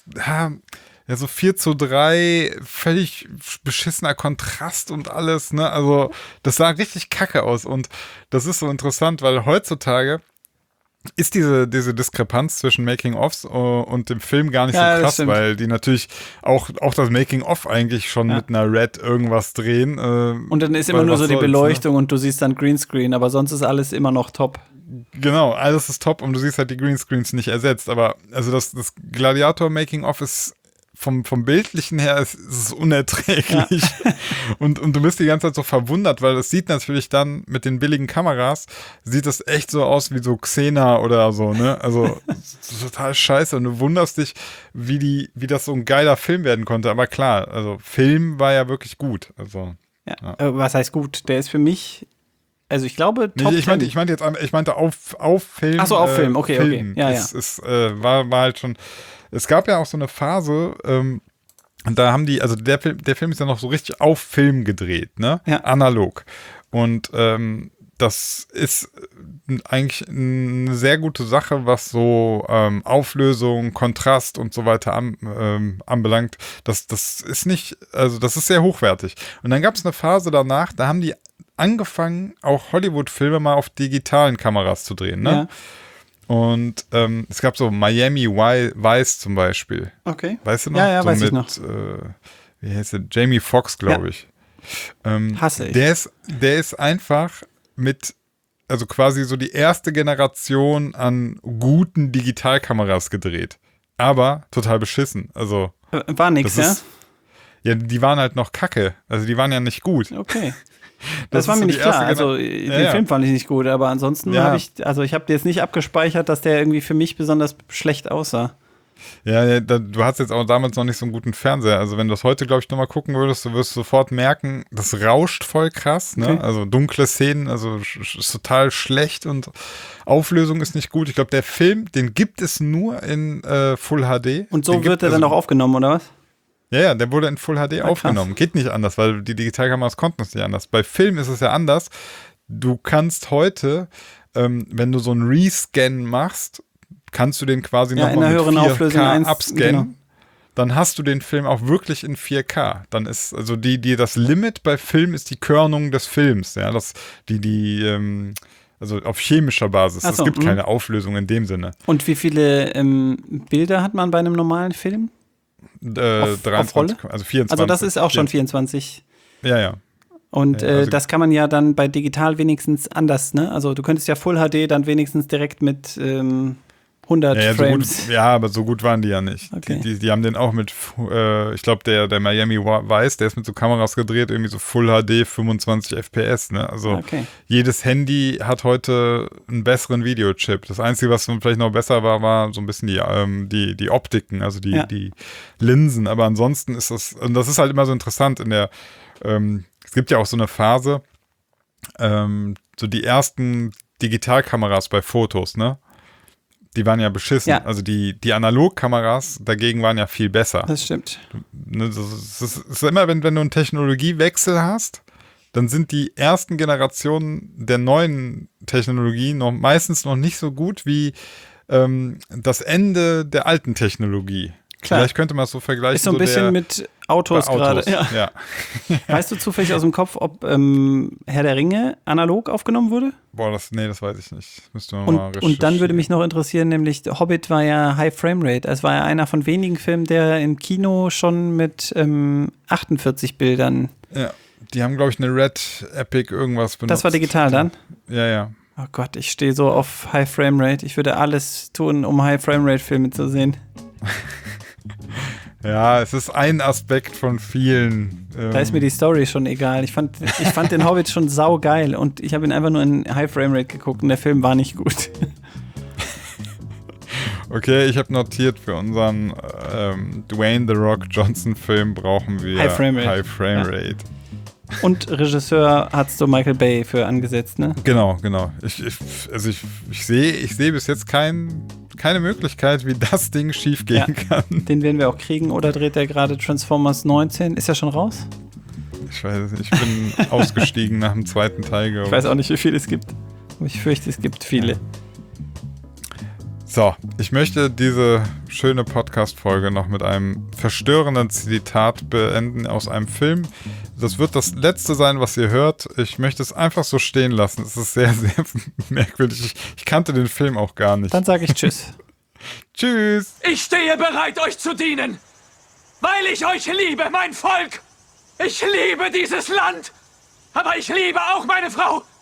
4:3, völlig beschissener Kontrast und alles, ne? Also das sah richtig kacke aus und das ist so interessant, weil heutzutage ist diese Diskrepanz zwischen Making-ofs und dem Film gar nicht so krass, weil die natürlich auch das Making-of eigentlich schon mit einer Red irgendwas drehen. Und dann ist immer nur so die Beleuchtung und du siehst dann Greenscreen, aber sonst ist alles immer noch top. Genau, alles ist top und du siehst halt die Greenscreens nicht ersetzt, aber also das Gladiator Making-of ist vom Bildlichen her ist es unerträglich. Ja. Und du bist die ganze Zeit so verwundert, weil es sieht natürlich dann mit den billigen Kameras, sieht das echt so aus wie so Xena oder so, ne? Also total scheiße. Und du wunderst dich, wie das so ein geiler Film werden konnte. Aber klar, also Film war ja wirklich gut. Also, ja. Was heißt gut? Der ist für mich, also ich glaube, Top 10. Ich meinte auf Film. Ach so, auf Film, okay, Film. Okay. Ja, war halt schon. Es gab ja auch so eine Phase, und da haben die, also der Film ist ja noch so richtig auf Film gedreht, ne? Ja. Analog. Und das ist eigentlich eine sehr gute Sache, was so Auflösung, Kontrast und so weiter anbelangt. Das ist nicht, also das ist sehr hochwertig. Und dann gab es eine Phase danach, da haben die angefangen, auch Hollywood-Filme mal auf digitalen Kameras zu drehen, ne? Ja. Und es gab so Miami Vice zum Beispiel. Okay. Weißt du noch? Ja, so weiß ich noch. Wie heißt der? Jamie Foxx, glaube ich. Hasse ich. Der ist einfach also quasi so die erste Generation an guten Digitalkameras gedreht. Aber total beschissen. Also war nix, ja? Ja, die waren halt noch kacke. Also die waren ja nicht gut. Okay. Das war mir nicht klar. Also den Film fand ich nicht gut, aber ansonsten habe ich habe jetzt nicht abgespeichert, dass der irgendwie für mich besonders schlecht aussah. Ja, du hast jetzt auch damals noch nicht so einen guten Fernseher. Also wenn du das heute, glaube ich, nochmal gucken würdest, du wirst sofort merken, das rauscht voll krass. Ne? Okay. Also dunkle Szenen, also ist total schlecht und Auflösung ist nicht gut. Ich glaube, der Film, den gibt es nur in Full HD. Und so wird er dann auch aufgenommen, oder was? Ja, der wurde in Full HD aufgenommen. Krass. Geht nicht anders, weil die Digitalkameras konnten es nicht anders. Bei Film ist es ja anders. Du kannst heute, wenn du so einen Rescan machst, kannst du den quasi nochmal mit 4K abscannen. Genau. Dann hast du den Film auch wirklich in 4K. Dann ist, also das Limit bei Film ist die Körnung des Films. Ja, also auf chemischer Basis. Es gibt keine Auflösung in dem Sinne. Und wie viele Bilder hat man bei einem normalen Film? 23, also 24. Also das ist auch schon 24. Ja. Und also das kann man ja dann bei digital wenigstens anders, ne? Also du könntest ja Full HD dann wenigstens direkt mit 100 Frames. Aber so gut waren die ja nicht. Okay. Die haben den auch mit, ich glaube, der Miami Vice, der ist mit so Kameras gedreht, irgendwie so Full HD 25 FPS, ne? Also jedes Handy hat heute einen besseren Videochip. Das Einzige, was vielleicht noch besser war so ein bisschen die Optiken, also die Linsen. Aber ansonsten ist das, und das ist halt immer so interessant es gibt ja auch so eine Phase, so die ersten Digitalkameras bei Fotos, ne? Die waren ja beschissen. Ja. Also die Analogkameras dagegen waren ja viel besser. Das stimmt. Es ist immer, wenn du einen Technologiewechsel hast, dann sind die ersten Generationen der neuen Technologie meistens noch nicht so gut wie das Ende der alten Technologie. Klar. Vielleicht könnte man es so vergleichen. Ist so ein bisschen mit Autos gerade. Ja. Weißt du zufällig aus dem Kopf, ob Herr der Ringe analog aufgenommen wurde? Boah, das weiß ich nicht. Müsste man mal recherchieren. Und dann würde mich noch interessieren, nämlich Hobbit war ja High Frame Rate. Es war ja einer von wenigen Filmen, der im Kino schon mit 48 Bildern. Ja, die haben, glaube ich, eine Red Epic irgendwas benutzt. Das war digital dann? Ja. Oh Gott, ich stehe so auf High Frame Rate. Ich würde alles tun, um High Frame Rate Filme zu sehen. Ja, es ist ein Aspekt von vielen. Da ist mir die Story schon egal. Ich fand den Hobbit schon saugeil und ich habe ihn einfach nur in High Frame Rate geguckt und der Film war nicht gut. Okay, ich habe notiert, für unseren Dwayne The Rock Johnson Film brauchen wir High Frame Rate. Und Regisseur hast du Michael Bay für angesetzt, ne? Genau. Ich sehe bis jetzt keine Möglichkeit, wie das Ding schief gehen kann. Den werden wir auch kriegen. Oder dreht er gerade Transformers 19? Ist er schon raus? Ich weiß es nicht. Ich bin ausgestiegen nach dem zweiten Teil, glaube ich. Ich weiß auch nicht, wie viele es gibt. Aber ich fürchte, es gibt viele. Ja. So, ich möchte diese schöne Podcast-Folge noch mit einem verstörenden Zitat beenden aus einem Film. Das wird das letzte sein, was ihr hört. Ich möchte es einfach so stehen lassen. Es ist sehr, sehr merkwürdig. Ich kannte den Film auch gar nicht. Dann sage ich Tschüss. Tschüss. Ich stehe bereit, euch zu dienen, weil ich euch liebe, mein Volk. Ich liebe dieses Land, aber ich liebe auch meine Frau.